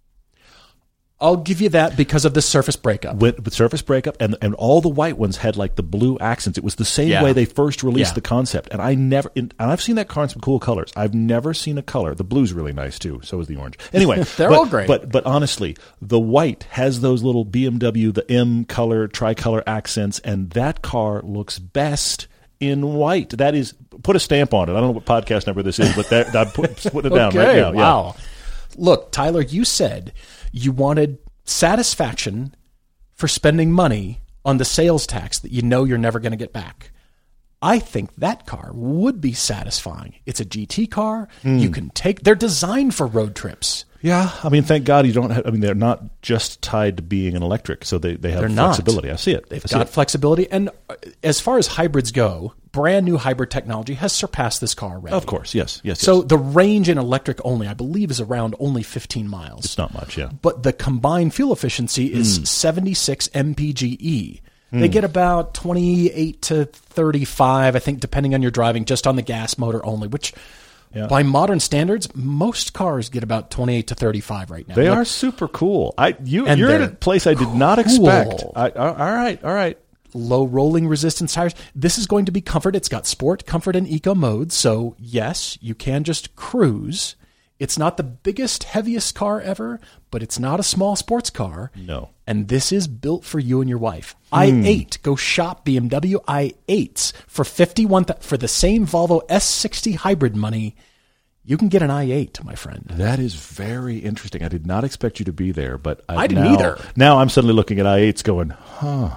I'll give you that because of the surface breakup. With surface breakup, and all the white ones had like the blue accents. It was the same way they first released the concept. And and I've seen that car in some cool colors. I've never seen a color. The blue's really nice too. So is the orange. Anyway, They're all great. But honestly, the white has those little BMW, the M color, tricolor accents, and that car looks best in white. That is, put a stamp on it. I don't know what podcast number this is, but I'm putting it down right now. Wow. Look, Tyler, you said you wanted satisfaction for spending money on the sales tax that you know you're never going to get back. I think that car would be satisfying. It's a GT car. You can they're designed for road trips. Yeah, I mean, thank God you don't have, I mean, they're not just tied to being an electric, so they have flexibility. I see it. They've got flexibility. And as far as hybrids go, brand new hybrid technology has surpassed this car already. Of course, yes. So the range in electric only, I believe, is around only 15 miles. It's not much, yeah. But the combined fuel efficiency is 76 mpge. They get about 28 to 35, I think, depending on your driving, just on the gas motor only, which by modern standards, most cars get about 28 to 35 right now. They are super cool. You're at a place I did not expect. All right. Low rolling resistance tires. This is going to be comfort. It's got sport, comfort, and eco mode. So, yes, you can just cruise. It's not the biggest, heaviest car ever, but it's not a small sports car. No. And this is built for you and your wife. i8. Go shop BMW i8s for for the same Volvo S60 hybrid money. You can get an i8, my friend. That is very interesting. I did not expect you to be there, but I didn't either. Now I'm suddenly looking at i8s going, huh.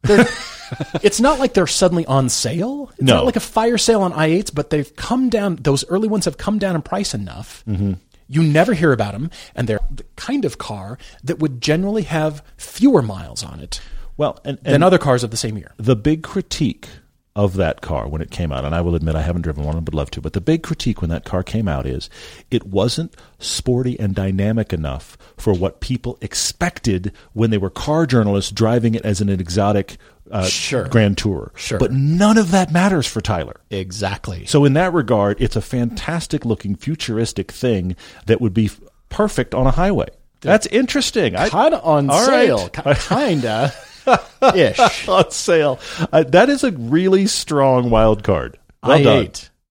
It's not like they're suddenly on sale. It's not like a fire sale on i8s, but they've come down. Those early ones have come down in price enough. You never hear about them, and they're the kind of car that would generally have fewer miles on it than other cars of the same year. The big critique of that car when it came out, and I will admit I haven't driven one, but love to, but the big critique when that car came out is it wasn't sporty and dynamic enough for what people expected when they were car journalists driving it as an exotic Grand Tourer. Sure. But none of that matters for Tyler. Exactly. So in that regard, it's a fantastic looking futuristic thing that would be perfect on a highway. That's interesting. Kind of on sale. Kind of. Ish. On sale. That is a really strong wild card. Well done.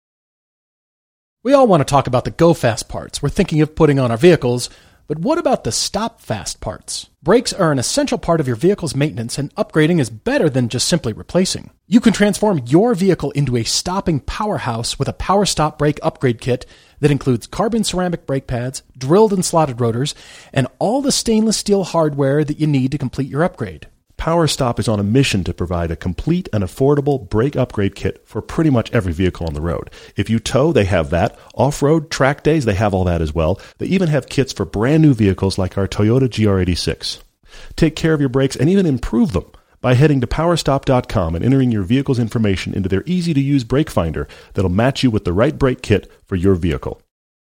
We all want to talk about the go fast parts we're thinking of putting on our vehicles, but what about the stop fast parts? Brakes are an essential part of your vehicle's maintenance, and upgrading is better than just simply replacing. You can transform your vehicle into a stopping powerhouse with a Power Stop brake upgrade kit that includes carbon ceramic brake pads, drilled and slotted rotors, and all the stainless steel hardware that you need to complete your upgrade. PowerStop is on a mission to provide a complete and affordable brake upgrade kit for pretty much every vehicle on the road. If you tow, they have that. Off-road, track days, they have all that as well. They even have kits for brand new vehicles like our Toyota GR86. Take care of your brakes and even improve them by heading to PowerStop.com and entering your vehicle's information into their easy-to-use brake finder that'll match you with the right brake kit for your vehicle.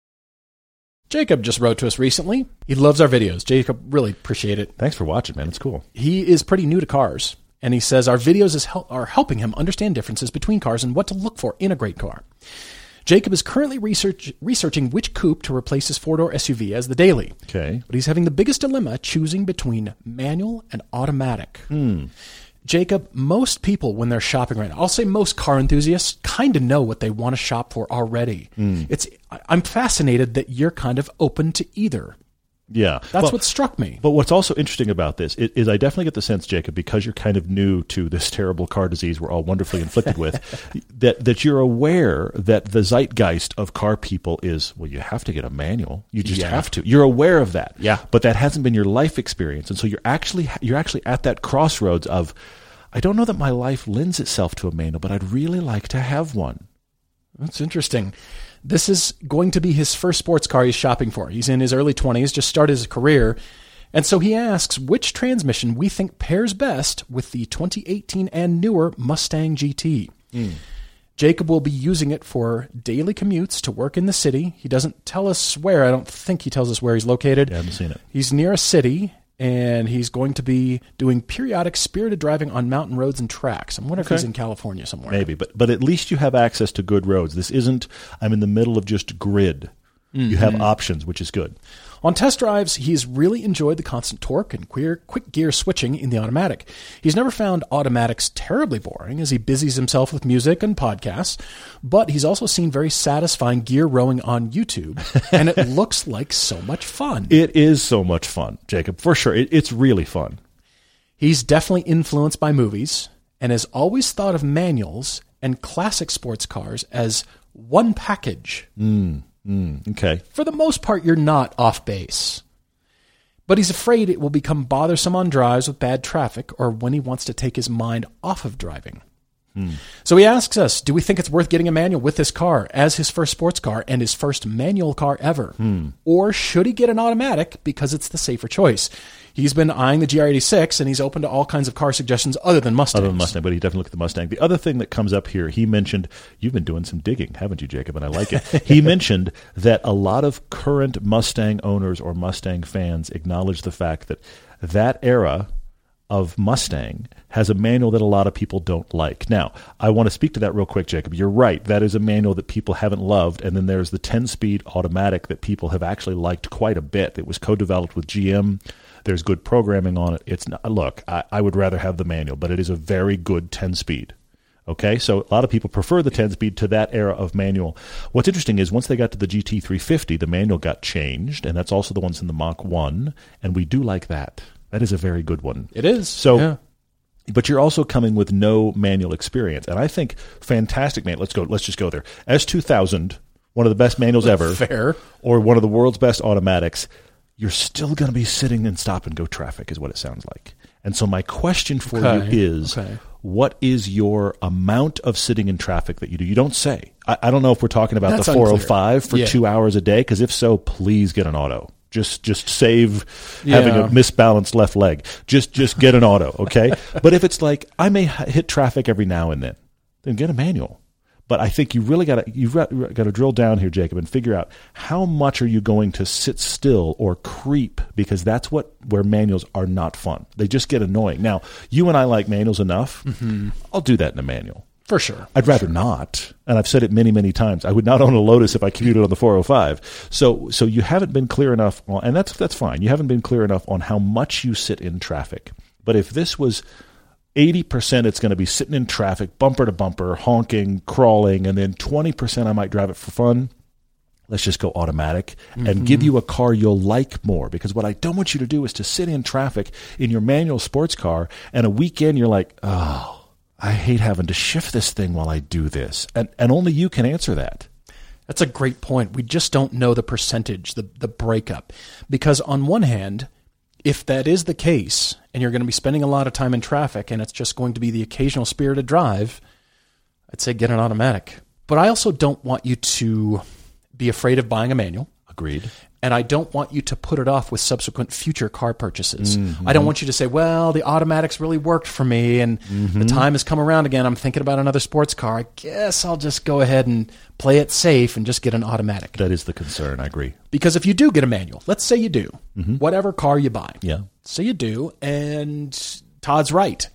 Jacob just wrote to us recently. He loves our videos. Jacob, really appreciate it. Thanks for watching, man. It's cool. He is pretty new to cars, and he says our videos are helping him understand differences between cars and what to look for in a great car. Jacob is currently researching which coupe to replace his four-door SUV as the Daily. Okay. But he's having the biggest dilemma choosing between manual and automatic. Jacob, most people when they're shopping right now, I'll say most car enthusiasts kind of know what they want to shop for already. I'm fascinated that you're kind of open to either. Yeah. That's what struck me. But what's also interesting about this is I definitely get the sense, Jacob, because you're kind of new to this terrible car disease we're all wonderfully inflicted with, that you're aware that the zeitgeist of car people is, well, you have to get a manual. You just have to. You're aware of that. Yeah. But that hasn't been your life experience. And so you're actually at that crossroads of, I don't know that my life lends itself to a manual, but I'd really like to have one. That's interesting. This is going to be his first sports car he's shopping for. He's in his early 20s, just started his career. And so he asks which transmission we think pairs best with the 2018 and newer Mustang GT. Jacob will be using it for daily commutes to work in the city. He doesn't tell us where. I don't think he tells us where he's located. I haven't seen it. He's near a city, and he's going to be doing periodic spirited driving on mountain roads and tracks. I wonder if he's in California somewhere. Maybe, but at least you have access to good roads. This isn't, I'm in the middle of just grid. You have options, which is good. On test drives, he's really enjoyed the constant torque and quick gear switching in the automatic. He's never found automatics terribly boring as he busies himself with music and podcasts, but he's also seen very satisfying gear rowing on YouTube, and it looks like so much fun. It is so much fun, Jacob, for sure. It's really fun. He's definitely influenced by movies and has always thought of manuals and classic sports cars as one package. Okay. For the most part, you're not off base. But he's afraid it will become bothersome on drives with bad traffic or when he wants to take his mind off of driving. So he asks us, do we think it's worth getting a manual with this car as his first sports car and his first manual car ever? Or should he get an automatic because it's the safer choice? He's been eyeing the GR86, and he's open to all kinds of car suggestions other than Mustangs. Other than Mustang, but he definitely looked at the Mustang. The other thing that comes up here, he mentioned, you've been doing some digging, haven't you, Jacob? And I like it. He mentioned that a lot of current Mustang owners or Mustang fans acknowledge the fact that that era of Mustang has a manual that a lot of people don't like. Now, I want to speak to that real quick, Jacob. You're right. That is a manual that people haven't loved, and then there's the 10-speed automatic that people have actually liked quite a bit. It was co-developed with GM. There's good programming on it. It's not, look, I would rather have the manual, but it is a very good 10-speed. Okay, so a lot of people prefer the 10-speed to that era of manual. What's interesting is once they got to the GT350, the manual got changed, and that's also the ones in the Mach 1, and we do like that. That is a very good one. It is. So, yeah. But you're also coming with no manual experience, and I think fantastic manual. Let's just go there. S2000, one of the best manuals ever. Fair. Or one of the world's best automatics. You're still going to be sitting in stop and go traffic, is what it sounds like. And so my question for you is, what is your amount of sitting in traffic that you do? You don't say. I don't know if we're talking about That's the 405 for 2 hours a day, because if so, please get an auto. Just save having a misbalanced left leg. Just get an auto, okay? But if it's like, I may hit traffic every now and then get a manual. But I think you've got to drill down here, Jacob, and figure out how much are you going to sit still or creep, because that's where manuals are not fun. They just get annoying. Now, you and I like manuals enough. I'll do that in a manual. For sure. I'd rather not. And I've said it many, many times. I would not own a Lotus if I commuted on the 405. So you haven't been clear enough, and that's fine. You haven't been clear enough on how much you sit in traffic. But if this was 80%, it's going to be sitting in traffic, bumper to bumper, honking, crawling, and then 20% I might drive it for fun, let's just go automatic and give you a car you'll like more. Because what I don't want you to do is to sit in traffic in your manual sports car, and a weekend you're like, oh, I hate having to shift this thing while I do this. And only you can answer that. That's a great point. We just don't know the percentage, the breakup. Because on one hand, if that is the case, and you're going to be spending a lot of time in traffic, and it's just going to be the occasional spirited drive, I'd say get an automatic. But I also don't want you to be afraid of buying a manual. Agreed. And I don't want you to put it off with subsequent future car purchases. I don't want you to say, well, the automatics really worked for me, and the time has come around again. I'm thinking about another sports car. I guess I'll just go ahead and play it safe and just get an automatic. That is the concern. I agree. Because if you do get a manual, let's say you do, whatever car you buy. Yeah. Say you do, and Todd's right.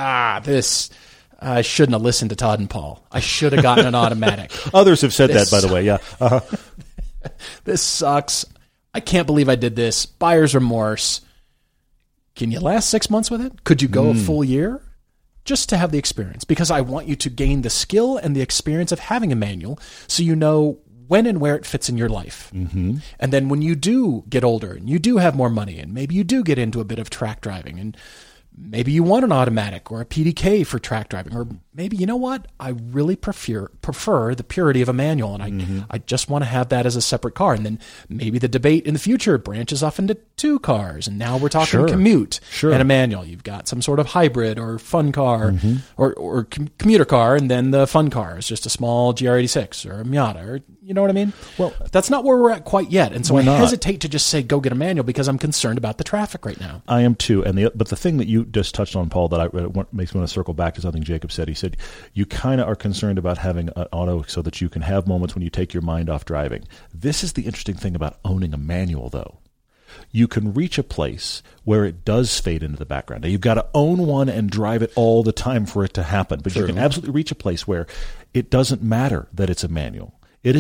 I shouldn't have listened to Todd and Paul. I should have gotten an automatic. Others have said that, by the way. Yeah. This sucks. I can't believe I did this. Buyer's remorse. Can you last 6 months with it? Could you go a full year? Just to have the experience. Because I want you to gain the skill and the experience of having a manual so you know when and where it fits in your life. And then when you do get older and you do have more money and maybe you do get into a bit of track driving and maybe you want an automatic or a PDK for track driving, or maybe, you know what, I really prefer the purity of a manual, and I just want to have that as a separate car. And then maybe the debate in the future branches off into 2 cars, and now we're talking commute and a manual. You've got some sort of hybrid or fun car or commuter car, and then the fun car is just a small GR86 or a Miata, or you know what I mean? Well, that's not where we're at quite yet, and so I hesitate to just say go get a manual because I'm concerned about the traffic right now. I am too, but the thing that you just touched on, Paul, that makes me want to circle back to something Jacob said. He said you kind of are concerned about having an auto so that you can have moments when you take your mind off driving. This is the interesting thing about owning a manual, though. You can reach a place where it does fade into the background. Now, you've got to own one and drive it all the time for it to happen, but you can absolutely reach a place where it doesn't matter that it's a manual.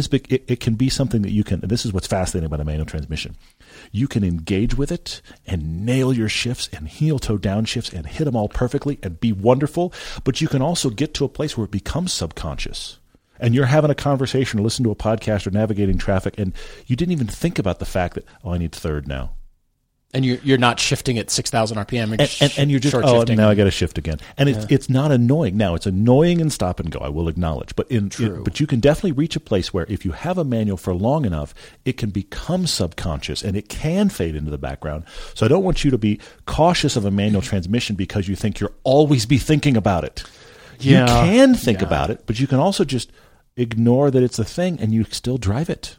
It can be something that you can, and this is what's fascinating about a manual transmission. You can engage with it and nail your shifts and heel-toe down shifts and hit them all perfectly and be wonderful, but you can also get to a place where it becomes subconscious. And you're having a conversation or listening to a podcast or navigating traffic, and you didn't even think about the fact that, I need third now. And you're not shifting at 6,000 RPM. And you're just, now I got to shift again. And it's not annoying. Now, it's annoying in stop and go, I will acknowledge. But but you can definitely reach a place where if you have a manual for long enough, it can become subconscious and it can fade into the background. So I don't want you to be cautious of a manual transmission because you think you'll always be thinking about it. You can think about it, but you can also just ignore that it's a thing and you still drive it.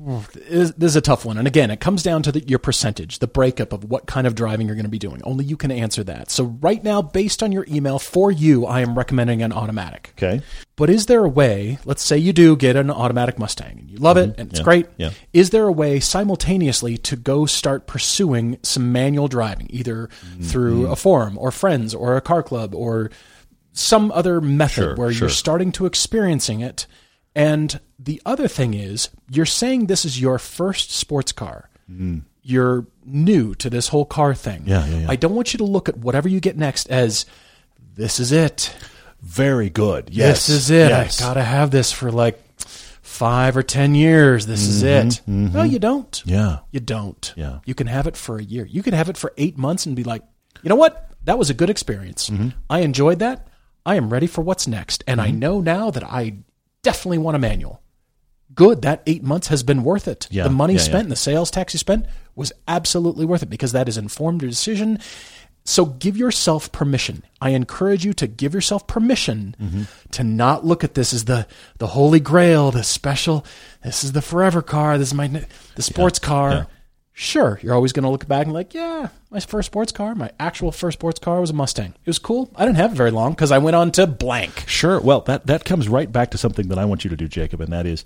This is a tough one. And again, it comes down to your percentage, the breakup of what kind of driving you're going to be doing. Only you can answer that. So right now, based on your email, for you, I am recommending an automatic. Okay. But is there a way, let's say you do get an automatic Mustang and you love it and it's great. Yeah. Is there a way simultaneously to go start pursuing some manual driving, either through a forum or friends or a car club or some other method where you're starting to experiencing it? And the other thing is, you're saying this is your first sports car. You're new to this whole car thing. Yeah. I don't want you to look at whatever you get next as, this is it. Very good. Yes. This is it. Yes. I got to have this for like 5 or 10 years. This is it. No, you don't. Yeah. You don't. Yeah. You can have it for a year. You can have it for 8 months and be like, you know what? That was a good experience. I enjoyed that. I am ready for what's next. And I know now that I definitely want a manual. Good. That 8 months has been worth it. Yeah, the money spent, the sales tax you spent was absolutely worth it because that is informed your decision. So give yourself permission. I encourage you to give yourself permission to not look at this as the holy grail, the special, this is the forever car, this is the sports car. Yeah. Sure, you're always going to look back and like, my first sports car, my actual first sports car was a Mustang. It was cool. I didn't have it very long because I went on to blank. Sure. Well, that comes right back to something that I want you to do, Jacob, and that is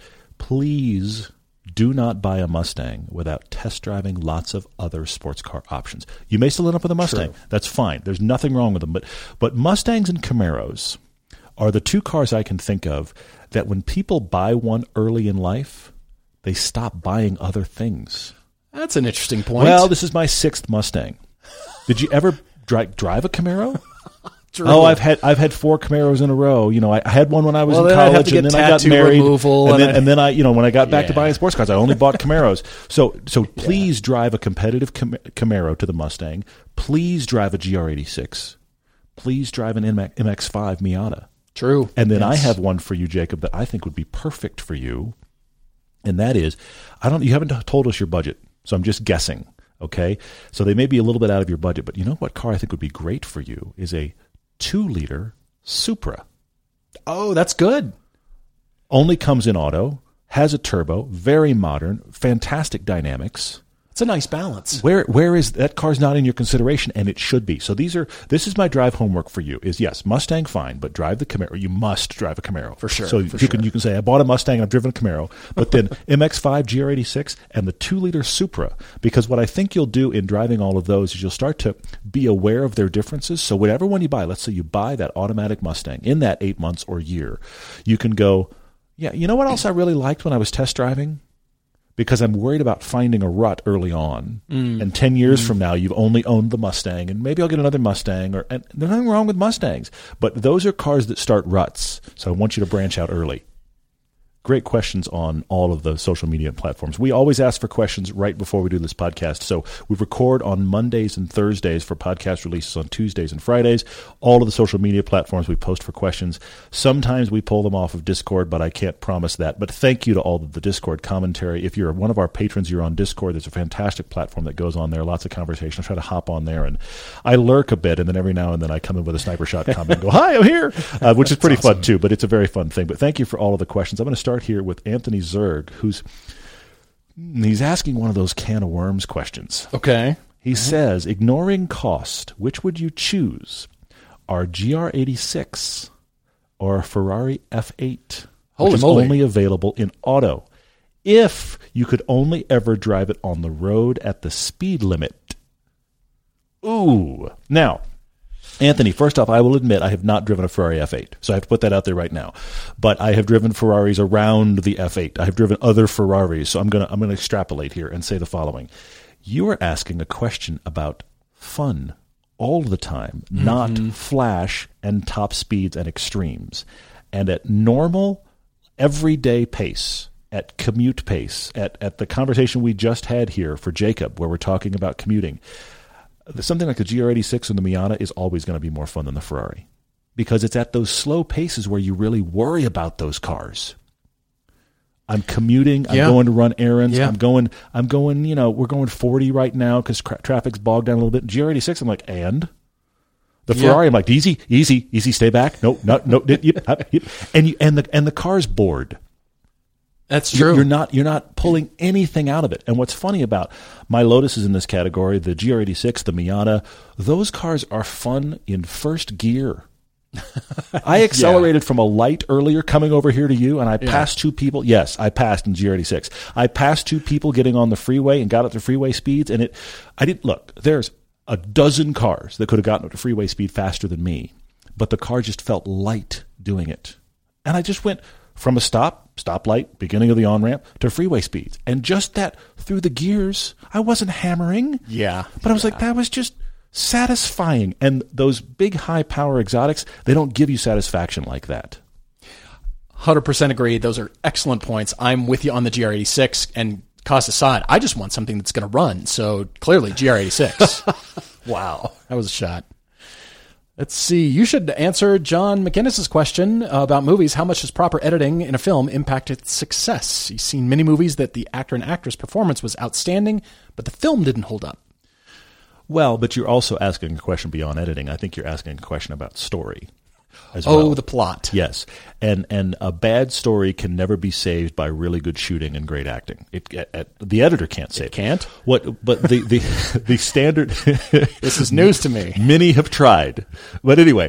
please do not buy a Mustang without test driving lots of other sports car options. You may still end up with a Mustang. True. That's fine. There's nothing wrong with them. But Mustangs and Camaros are the 2 cars I can think of that when people buy one early in life, they stop buying other things. That's an interesting point. Well, this is my 6th Mustang. Did you ever drive a Camaro? True. Oh, I've had 4 Camaros in a row. You know, I had one when I was in college, and then I got married, and then I, when I got back to buying sports cars, I only bought Camaros. So please drive a competitive Camaro to the Mustang. Please drive a GR86. Please drive an MX-5 Miata. True. And then I have one for you, Jacob, that I think would be perfect for you, and that is, you haven't told us your budget. So I'm just guessing, okay? So they may be a little bit out of your budget, but you know what car I think would be great for you is a 2-liter Supra. Oh, that's good. Only comes in auto, has a turbo, very modern, fantastic dynamics. It's a nice balance. Where is that car's not in your consideration, and it should be. So this is my drive homework for you. Is yes, Mustang fine, but drive the Camaro. You must drive a Camaro for sure. So you can say I bought a Mustang and I've driven a Camaro, but then MX-5, GR86, and the 2-liter Supra. Because what I think you'll do in driving all of those is you'll start to be aware of their differences. So whatever one you buy, let's say you buy that automatic Mustang in that 8 months or year, you can go, you know what else I really liked when I was test driving? Because I'm worried about finding a rut early on. And 10 years from now, you've only owned the Mustang, and maybe I'll get another Mustang. And there's nothing wrong with Mustangs. But those are cars that start ruts, so I want you to branch out early. great questions on all of the social media platforms. We always ask for questions right before we do this podcast. So we record on Mondays and Thursdays for podcast releases on Tuesdays and Fridays. All of the social media platforms we post for questions. Sometimes we pull them off of Discord, but I can't promise that. But thank you to all of the Discord commentary. If you're one of our patrons, you're on Discord. There's a fantastic platform that goes on there. Lots of conversation. I try to hop on there, and I lurk a bit, and then every now and then I come in with a sniper shot comment and go, "Hi, I'm here," which is pretty fun too. But it's a very fun thing. But thank you for all of the questions. I'm going to start here with Anthony Zerg, he's asking one of those can of worms questions. Okay. He says, ignoring cost, which would you choose? Our GR86 or a Ferrari F8? Which is only available in auto. If you could only ever drive it on the road at the speed limit. Ooh. Now, Anthony, first off, I will admit I have not driven a Ferrari F8, so I have to put that out there right now. But I have driven Ferraris around the F8. I have driven other Ferraris, so I'm gonna extrapolate here and say the following: you are asking a question about fun all the time, not flash and top speeds and extremes. And at normal, everyday pace, at commute pace, at the conversation we just had here for Jacob, where we're talking about commuting, something like the GR86 and the Miata is always going to be more fun than the Ferrari, because it's at those slow paces where you really worry about those cars. I'm commuting. I'm going to run errands. I'm going, we're going 40 right now because traffic's bogged down a little bit. GR86, I'm like, and? The Ferrari, I'm like, easy, stay back. No. And the car's bored. That's true. You're not pulling anything out of it. And what's funny about my Lotus is in this category, the GR86, the Miata, those cars are fun in first gear. I accelerated from a light earlier coming over here to you, and I passed two people. Yes, I passed in GR86. I passed two people getting on the freeway and got up to freeway speeds, and there's a dozen cars that could have gotten up to freeway speed faster than me, but the car just felt light doing it. And I just went from a stoplight, beginning of the on-ramp, to freeway speeds. And just that through the gears, I wasn't hammering. Yeah. But I was like, that was just satisfying. And those big high-power exotics, they don't give you satisfaction like that. 100% agree. Those are excellent points. I'm with you on the GR86. And cost aside, I just want something that's going to run. So clearly, GR86. Wow. That was a shot. Let's see. You should answer John McInnes's question about movies. How much does proper editing in a film impact its success? He's seen many movies that the actor and actress performance was outstanding, but the film didn't hold up. Well, but you're also asking a question beyond editing. I think you're asking a question about story as well. Oh, the plot. Yes. And a bad story can never be saved by really good shooting and great acting. The editor can't save it. Can't? But the standard... This is news to me. Many have tried. But anyway,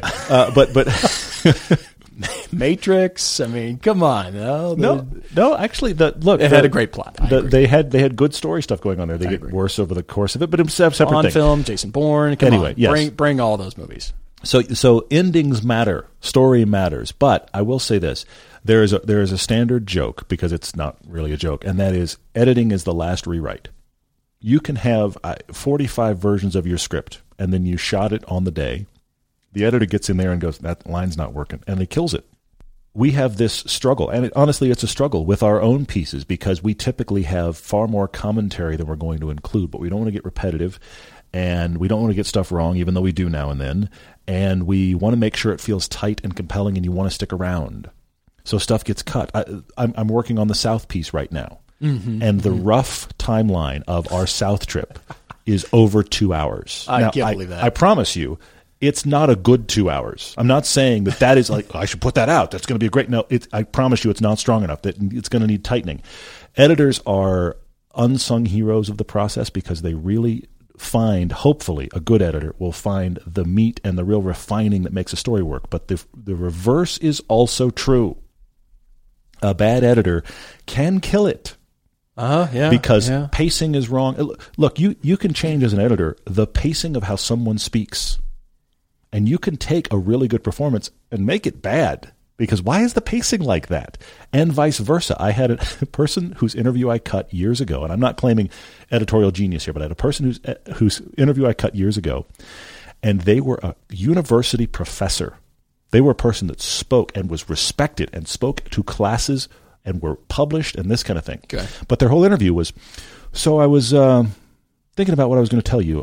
Matrix, I mean, come on. No, actually, it had a great plot. They had good story stuff going on there. They get worse over the course of it, but it's a separate thing. On film, Jason Bourne, yes. Bring all those movies. So endings matter, story matters, but I will say this: there is a standard joke, because it's not really a joke, and that is editing is the last rewrite. You can have 45 versions of your script, and then you shot it on the day. The editor gets in there and goes, "That line's not working," and he kills it. We have this struggle, and honestly, it's a struggle with our own pieces, because we typically have far more commentary than we're going to include, but we don't want to get repetitive. And we don't want to get stuff wrong, even though we do now and then. And we want to make sure it feels tight and compelling, and you want to stick around. So stuff gets cut. I'm working on the South piece right now. And the rough timeline of our South trip is over 2 hours. I can't believe that. I promise you, it's not a good 2 hours. I'm not saying that is like, I should put that out. That's going to be a great... No, I promise you it's not strong enough. That it's going to need tightening. Editors are unsung heroes of the process, because they really... hopefully a good editor will find the meat and the real refining that makes a story work. But the reverse is also true. A bad editor can kill it. Because pacing is wrong. Look, you can change as an editor the pacing of how someone speaks. And you can take a really good performance and make it bad. Because why is the pacing like that? And vice versa. I had a person whose interview I cut years ago, and I'm not claiming editorial genius here, but I had a person whose interview I cut years ago, and they were a university professor. They were a person that spoke and was respected and spoke to classes and were published and this kind of thing. Okay. But their whole interview was, so I was thinking about what I was going to tell you.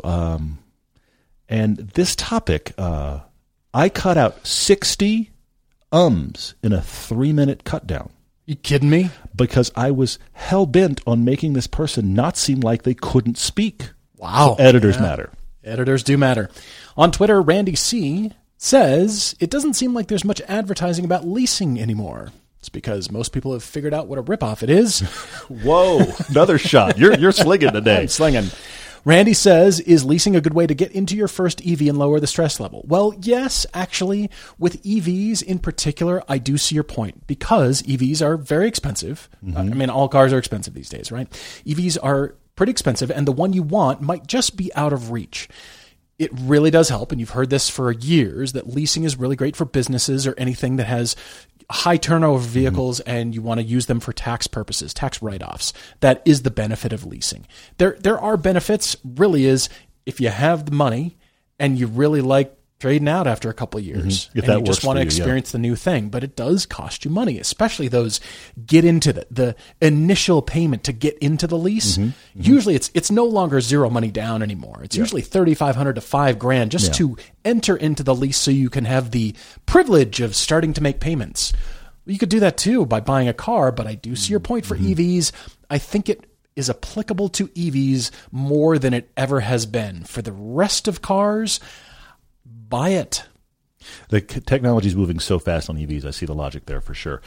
And this topic, I cut out 60 ums in a 3-minute cut down. You kidding me? Because I was hell-bent on making this person not seem like they couldn't speak. Wow. So editors matter. Editors do matter. On Twitter, Randy C. says, it doesn't seem like there's much advertising about leasing anymore. It's because most people have figured out what a ripoff it is. Whoa, another shot. You're slinging today. I'm slinging. Randy says, is leasing a good way to get into your first EV and lower the stress level? Well, yes, actually, with EVs in particular, I do see your point because EVs are very expensive. Mm-hmm. I mean, all cars are expensive these days, right? EVs are pretty expensive, and the one you want might just be out of reach. It really does help, and you've heard this for years, that leasing is really great for businesses or anything that has high turnover vehicles and you want to use them for tax purposes, tax write-offs. That is the benefit of leasing. There are benefits, really is, if you have the money and you really like trading out after a couple of years if and that you just want to experience the new thing. But it does cost you money, especially those get into the initial payment to get into the lease. Usually it's no longer zero money down anymore. It's usually $3,500 to $5,000 just to enter into the lease so you can have the privilege of starting to make payments. You could do that too by buying a car, but I do see your point for EVs. I think it is applicable to EVs more than it ever has been. For the rest of cars, buy it. The technology is moving so fast on EVs. I see the logic there for sure.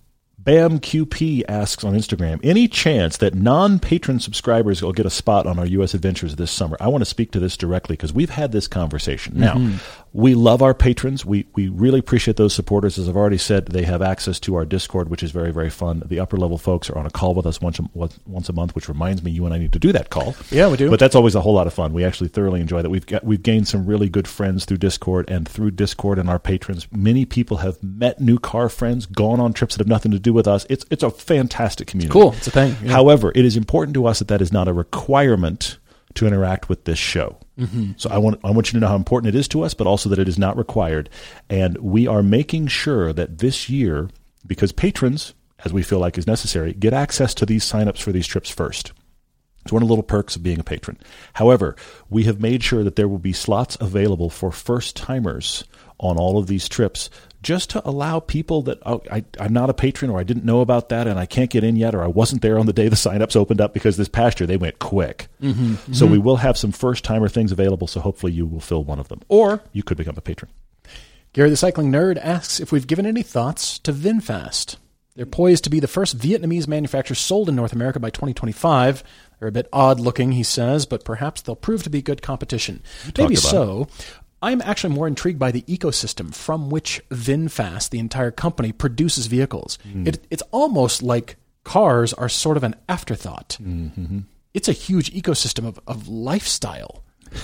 BamQP asks on Instagram, any chance that non-patron subscribers will get a spot on our U.S. adventures this summer? I want to speak to this directly because we've had this conversation. Now, we love our patrons. We really appreciate those supporters. As I've already said, they have access to our Discord, which is very, very fun. The upper-level folks are on a call with us once a month, which reminds me you and I need to do that call. Yeah, we do. But that's always a whole lot of fun. We actually thoroughly enjoy that. We've gained some really good friends through Discord, and through Discord and our patrons, many people have met new car friends, gone on trips that have nothing to do with us. It's a fantastic community. Cool. It's a thing. Yeah. However, it is important to us that is not a requirement to interact with this show. So I want you to know how important it is to us, but also that it is not required. And we are making sure that this year, because patrons, as we feel like is necessary, get access to these signups for these trips first. It's one of the little perks of being a patron. However, we have made sure that there will be slots available for first-timers on all of these trips, just to allow people that, I'm not a patron, or I didn't know about that and I can't get in yet, or I wasn't there on the day the signups opened up, because this past year they went quick. So we will have some first-timer things available, so hopefully you will fill one of them. Or you could become a patron. Gary the Cycling Nerd asks if we've given any thoughts to VinFast. They're poised to be the first Vietnamese manufacturer sold in North America by 2025. They're a bit odd-looking, he says, but perhaps they'll prove to be good competition. Maybe so. I'm actually more intrigued by the ecosystem from which VinFast, the entire company, produces vehicles. It's almost like cars are sort of an afterthought. It's a huge ecosystem of lifestyle.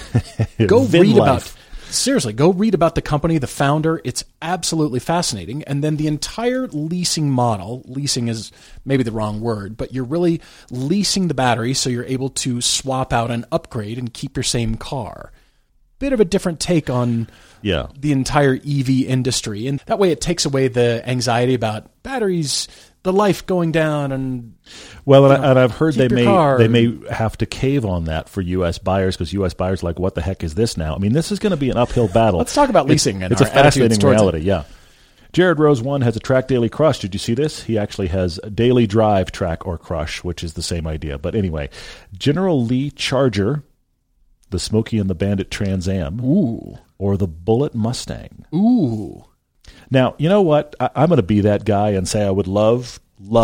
Go read about... Seriously, go read about the company, the founder. It's absolutely fascinating. And then the entire leasing model, leasing is maybe the wrong word, but you're really leasing the battery so you're able to swap out and upgrade and keep your same car. Bit of a different take on the entire EV industry. And that way it takes away the anxiety about batteries, the life going down, and and I've heard they may have to cave on that for U.S. buyers, because U.S. buyers are like, what the heck is this now? I mean, this is going to be an uphill battle. Let's talk about leasing. It's a fascinating reality, Jared Rose 1 has a Track Daily Crush. Did you see this? He actually has a Daily Drive Track or Crush, which is the same idea. But anyway, General Lee Charger, the Smokey and the Bandit Trans Am, or the Bullet Mustang. Now, you know what? I'm going to be that guy and say I would love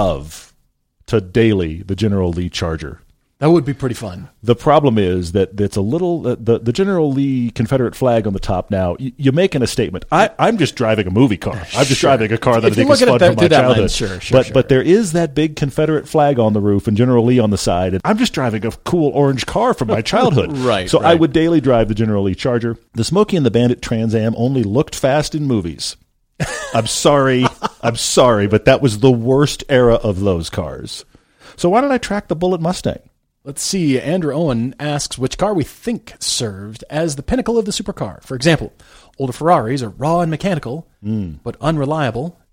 to daily the General Lee Charger. That would be pretty fun. The problem is that it's a little the General Lee Confederate flag on the top. Now, you're making a statement. I'm just driving a movie car. I'm just driving a car that I think is fun from my childhood. But there is that big Confederate flag on the roof and General Lee on the side. And I'm just driving a cool orange car from my childhood. So I would daily drive the General Lee Charger. The Smokey and the Bandit Trans Am only looked fast in movies. I'm sorry, but that was the worst era of those cars. So why did I track the Bullet Mustang? Let's see. Andrew Owen asks which car we think served as the pinnacle of the supercar. For example, older Ferraris are raw and mechanical, but unreliable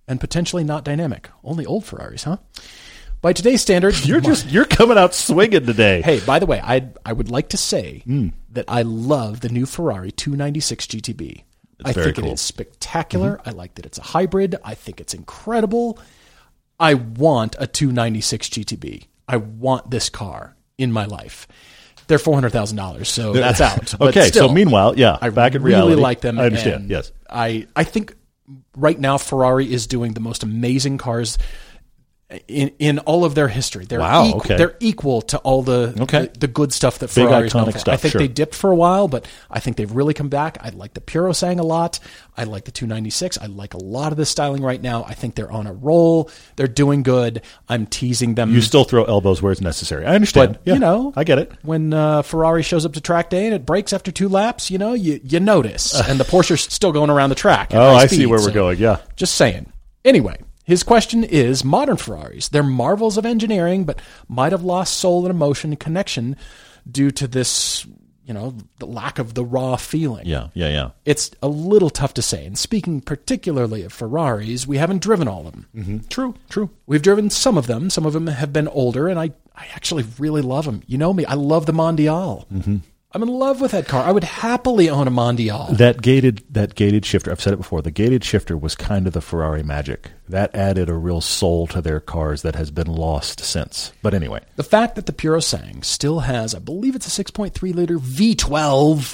and potentially not dynamic. Only old Ferraris, huh? By today's standards, You're coming out swinging today. Hey, by the way, I would like to say that I love the new Ferrari 296 GTB. I think cool. it is spectacular. I like that it's a hybrid. I think it's incredible. I want a 296 GTB. I want this car in my life. They're $400,000, so that's out. But Okay, still, so meanwhile, I back in really reality. like them. I understand, and yes. I think right now Ferrari is doing the most amazing cars in all of their history. They're equal to all the good stuff that Ferrari's known for. Stuff, I think sure. they dipped for a while, but I think they've really come back. I like the Purosang a lot. I like the 296. I like a lot of the styling right now. I think they're on a roll. They're doing good. I'm teasing them. You still throw elbows where it's necessary. I understand. But, I get it. When Ferrari shows up to track day and it breaks after 2 laps, you notice. And the Porsche's still going around the track. Oh, I see where we're going. Yeah. Just saying. Anyway. His question is, modern Ferraris, they're marvels of engineering, but might have lost soul and emotion and connection due to this, the lack of the raw feeling. Yeah. It's a little tough to say. And speaking particularly of Ferraris, we haven't driven all of them. Mm-hmm. True. We've driven some of them. Some of them have been older, and I actually really love them. You know me. I love the Mondial. Mm-hmm. I'm in love with that car. I would happily own a Mondial. That gated shifter, I've said it before, the gated shifter was kind of the Ferrari magic. That added a real soul to their cars that has been lost since. But anyway. The fact that the Purosang still has, I believe it's a 6.3-liter V12.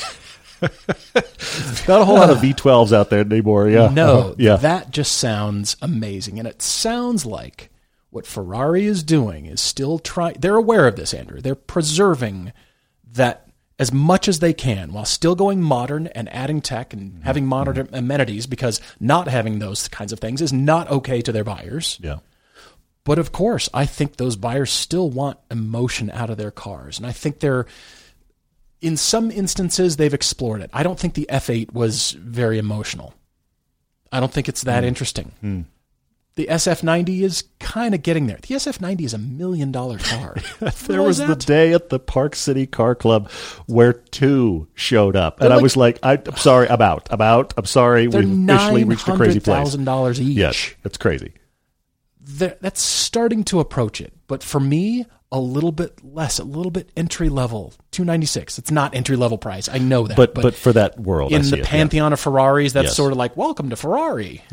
Not a whole lot of V12s out there anymore. Yeah. No, yeah. That just sounds amazing. And it sounds like what Ferrari is doing is still trying. They're aware of this, Andrew. They're preserving that as much as they can while still going modern and adding tech and having modern amenities, because not having those kinds of things is not okay to their buyers. Yeah. But of course, I think those buyers still want emotion out of their cars. And I think in some instances, they've explored it. I don't think the F8 was very emotional. I don't think it's that interesting. The SF90 is kind of getting there. The SF90 is $1 million car. There was the day at the Park City Car Club where 2 showed up. And I was like, I'm sorry, I'm sorry. They're We've officially reached a crazy place. $900,000 each. Yes, that's crazy. That's starting to approach it. But for me, a little bit less, a little bit entry level. $296. It's not entry level price. I know that. But for that world, in the pantheon of Ferraris, that's sort of like, welcome to Ferrari.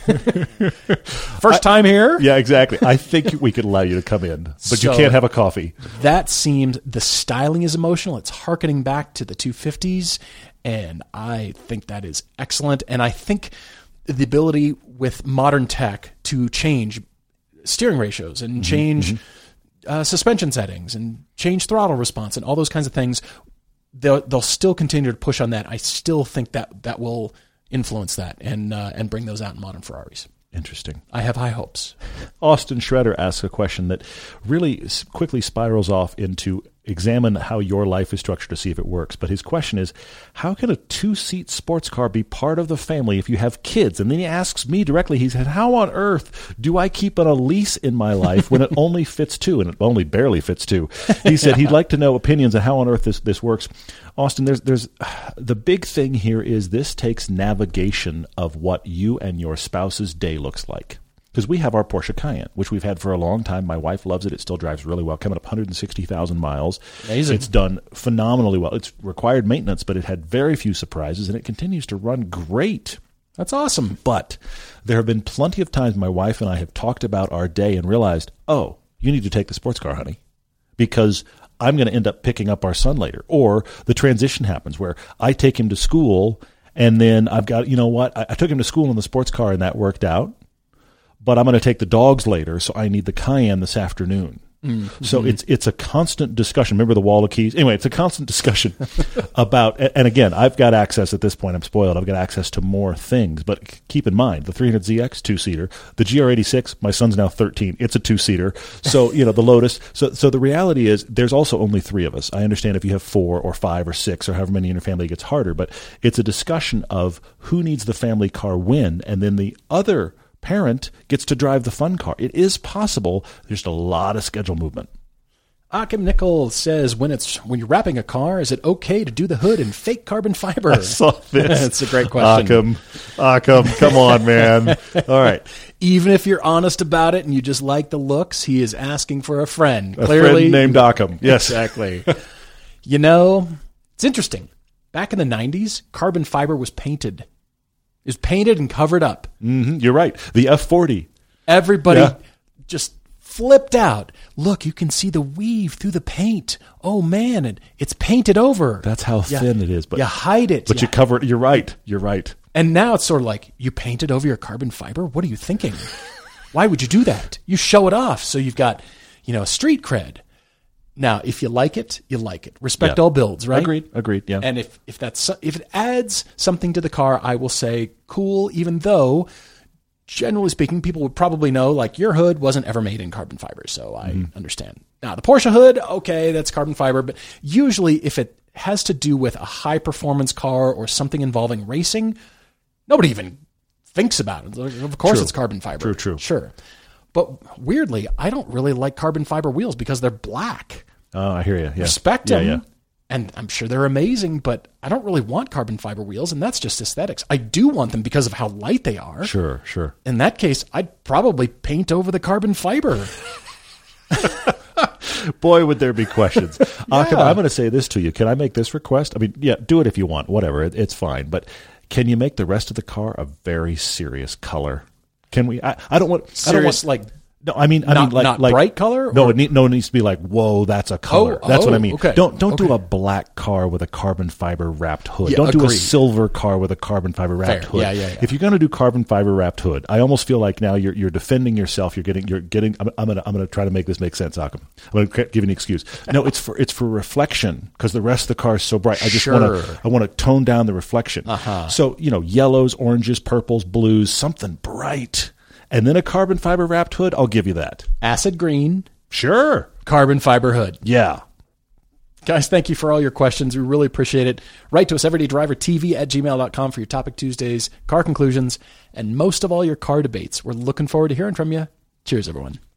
First time here. Yeah, exactly. I think we could allow you to come in, but you can't have a coffee. That seemed, the styling is emotional. It's hearkening back to the 250s, and I think that is excellent. And I think the ability with modern tech to change steering ratios and change suspension settings and change throttle response and all those kinds of things, they'll still continue to push on that. I still think that will influence that and bring those out in modern Ferraris. Interesting. I have high hopes. Austin Schroeder asks a question that really quickly spirals off into examine how your life is structured to see if it works. But his question is, how can a 2-seat sports car be part of the family if you have kids? And then he asks me directly, he said, how on earth do I keep on a lease in my life when it only fits 2? And it only barely fits 2. He said he'd like to know opinions on how on earth this works. Austin, there's the big thing here is this takes navigation of what you and your spouse's day looks like. Because we have our Porsche Cayenne, which we've had for a long time. My wife loves it. It still drives really well, coming up 160,000 miles. Amazing. It's done phenomenally well. It's required maintenance, but it had very few surprises, and it continues to run great. That's awesome. But there have been plenty of times my wife and I have talked about our day and realized, oh, you need to take the sports car, honey, because I'm going to end up picking up our son later. Or the transition happens where I take him to school, and then I've got, you know what, I took him to school in the sports car, and that worked out. But I'm going to take the dogs later, so I need the Cayenne this afternoon. Mm-hmm. So it's a constant discussion. Remember the wall of keys? Anyway, it's a constant discussion about, and again, I've got access at this point. I'm spoiled. I've got access to more things. But keep in mind, the 300ZX, 2-seater. The GR86, my son's now 13. It's a 2-seater. So, the Lotus. So the reality is there's also only 3 of us. I understand if you have 4 or 5 or 6 or however many in your family, it gets harder. But it's a discussion of who needs the family car when, and then the other parent gets to drive the fun car. It is possible. There's just a lot of schedule movement. Akim Nickel says, when you're wrapping a car, is it okay to do the hood in fake carbon fiber? I saw this. It's a great question. Occam, come on, man. All right. Even if you're honest about it and you just like the looks, he is asking for a friend. A friend named Occam. Yes. Exactly. It's interesting. Back in the 90s, carbon fiber was painted. It was painted and covered up. Mm-hmm. You're right. The F40. Everybody just flipped out. Look, you can see the weave through the paint. Oh, man, and it's painted over. That's how thin it is. But you hide it. But you cover it. You're right. And now it's sort of like, you painted over your carbon fiber? What are you thinking? Why would you do that? You show it off so you've got, street cred. Now, if you like it, you like it. Respect all builds, right? Agreed. Yeah. And if it adds something to the car, I will say cool, even though generally speaking, people would probably know, like, your hood wasn't ever made in carbon fiber, so I understand. Now, the Porsche hood, okay, that's carbon fiber, but usually if it has to do with a high-performance car or something involving racing, nobody even thinks about it. Of course it's carbon fiber. True. Sure. But weirdly, I don't really like carbon fiber wheels because they're black. Oh, I hear you. Yeah. Respect them. Yeah. And I'm sure they're amazing, but I don't really want carbon fiber wheels, and that's just aesthetics. I do want them because of how light they are. Sure. In that case, I'd probably paint over the carbon fiber. Boy, would there be questions. Occam, I'm going to say this to you. Can I make this request? I mean, yeah, do it if you want. Whatever. It's fine. But can you make the rest of the car a very serious color? Can we? I don't want... Serious, like... No, I mean, not like bright color? No, it needs to be like, whoa, that's a color. That's what I mean. Okay. Don't do a black car with a carbon fiber wrapped hood. Yeah, don't do agreed. a silver car with a carbon fiber wrapped hood. Yeah. If you're going to do carbon fiber wrapped hood, I almost feel like now you're defending yourself. You're getting. I'm going to try to make this make sense, Occam. I'm going to give you an excuse. No, it's for reflection because the rest of the car is so bright. I just want to tone down the reflection. So yellows, oranges, purples, blues, something bright. And then a carbon fiber wrapped hood, I'll give you that. Acid green. Sure. Carbon fiber hood. Yeah. Guys, thank you for all your questions. We really appreciate it. Write to us, everydaydrivertv@gmail.com for your Topic Tuesdays, car conclusions, and most of all, your car debates. We're looking forward to hearing from you. Cheers, everyone.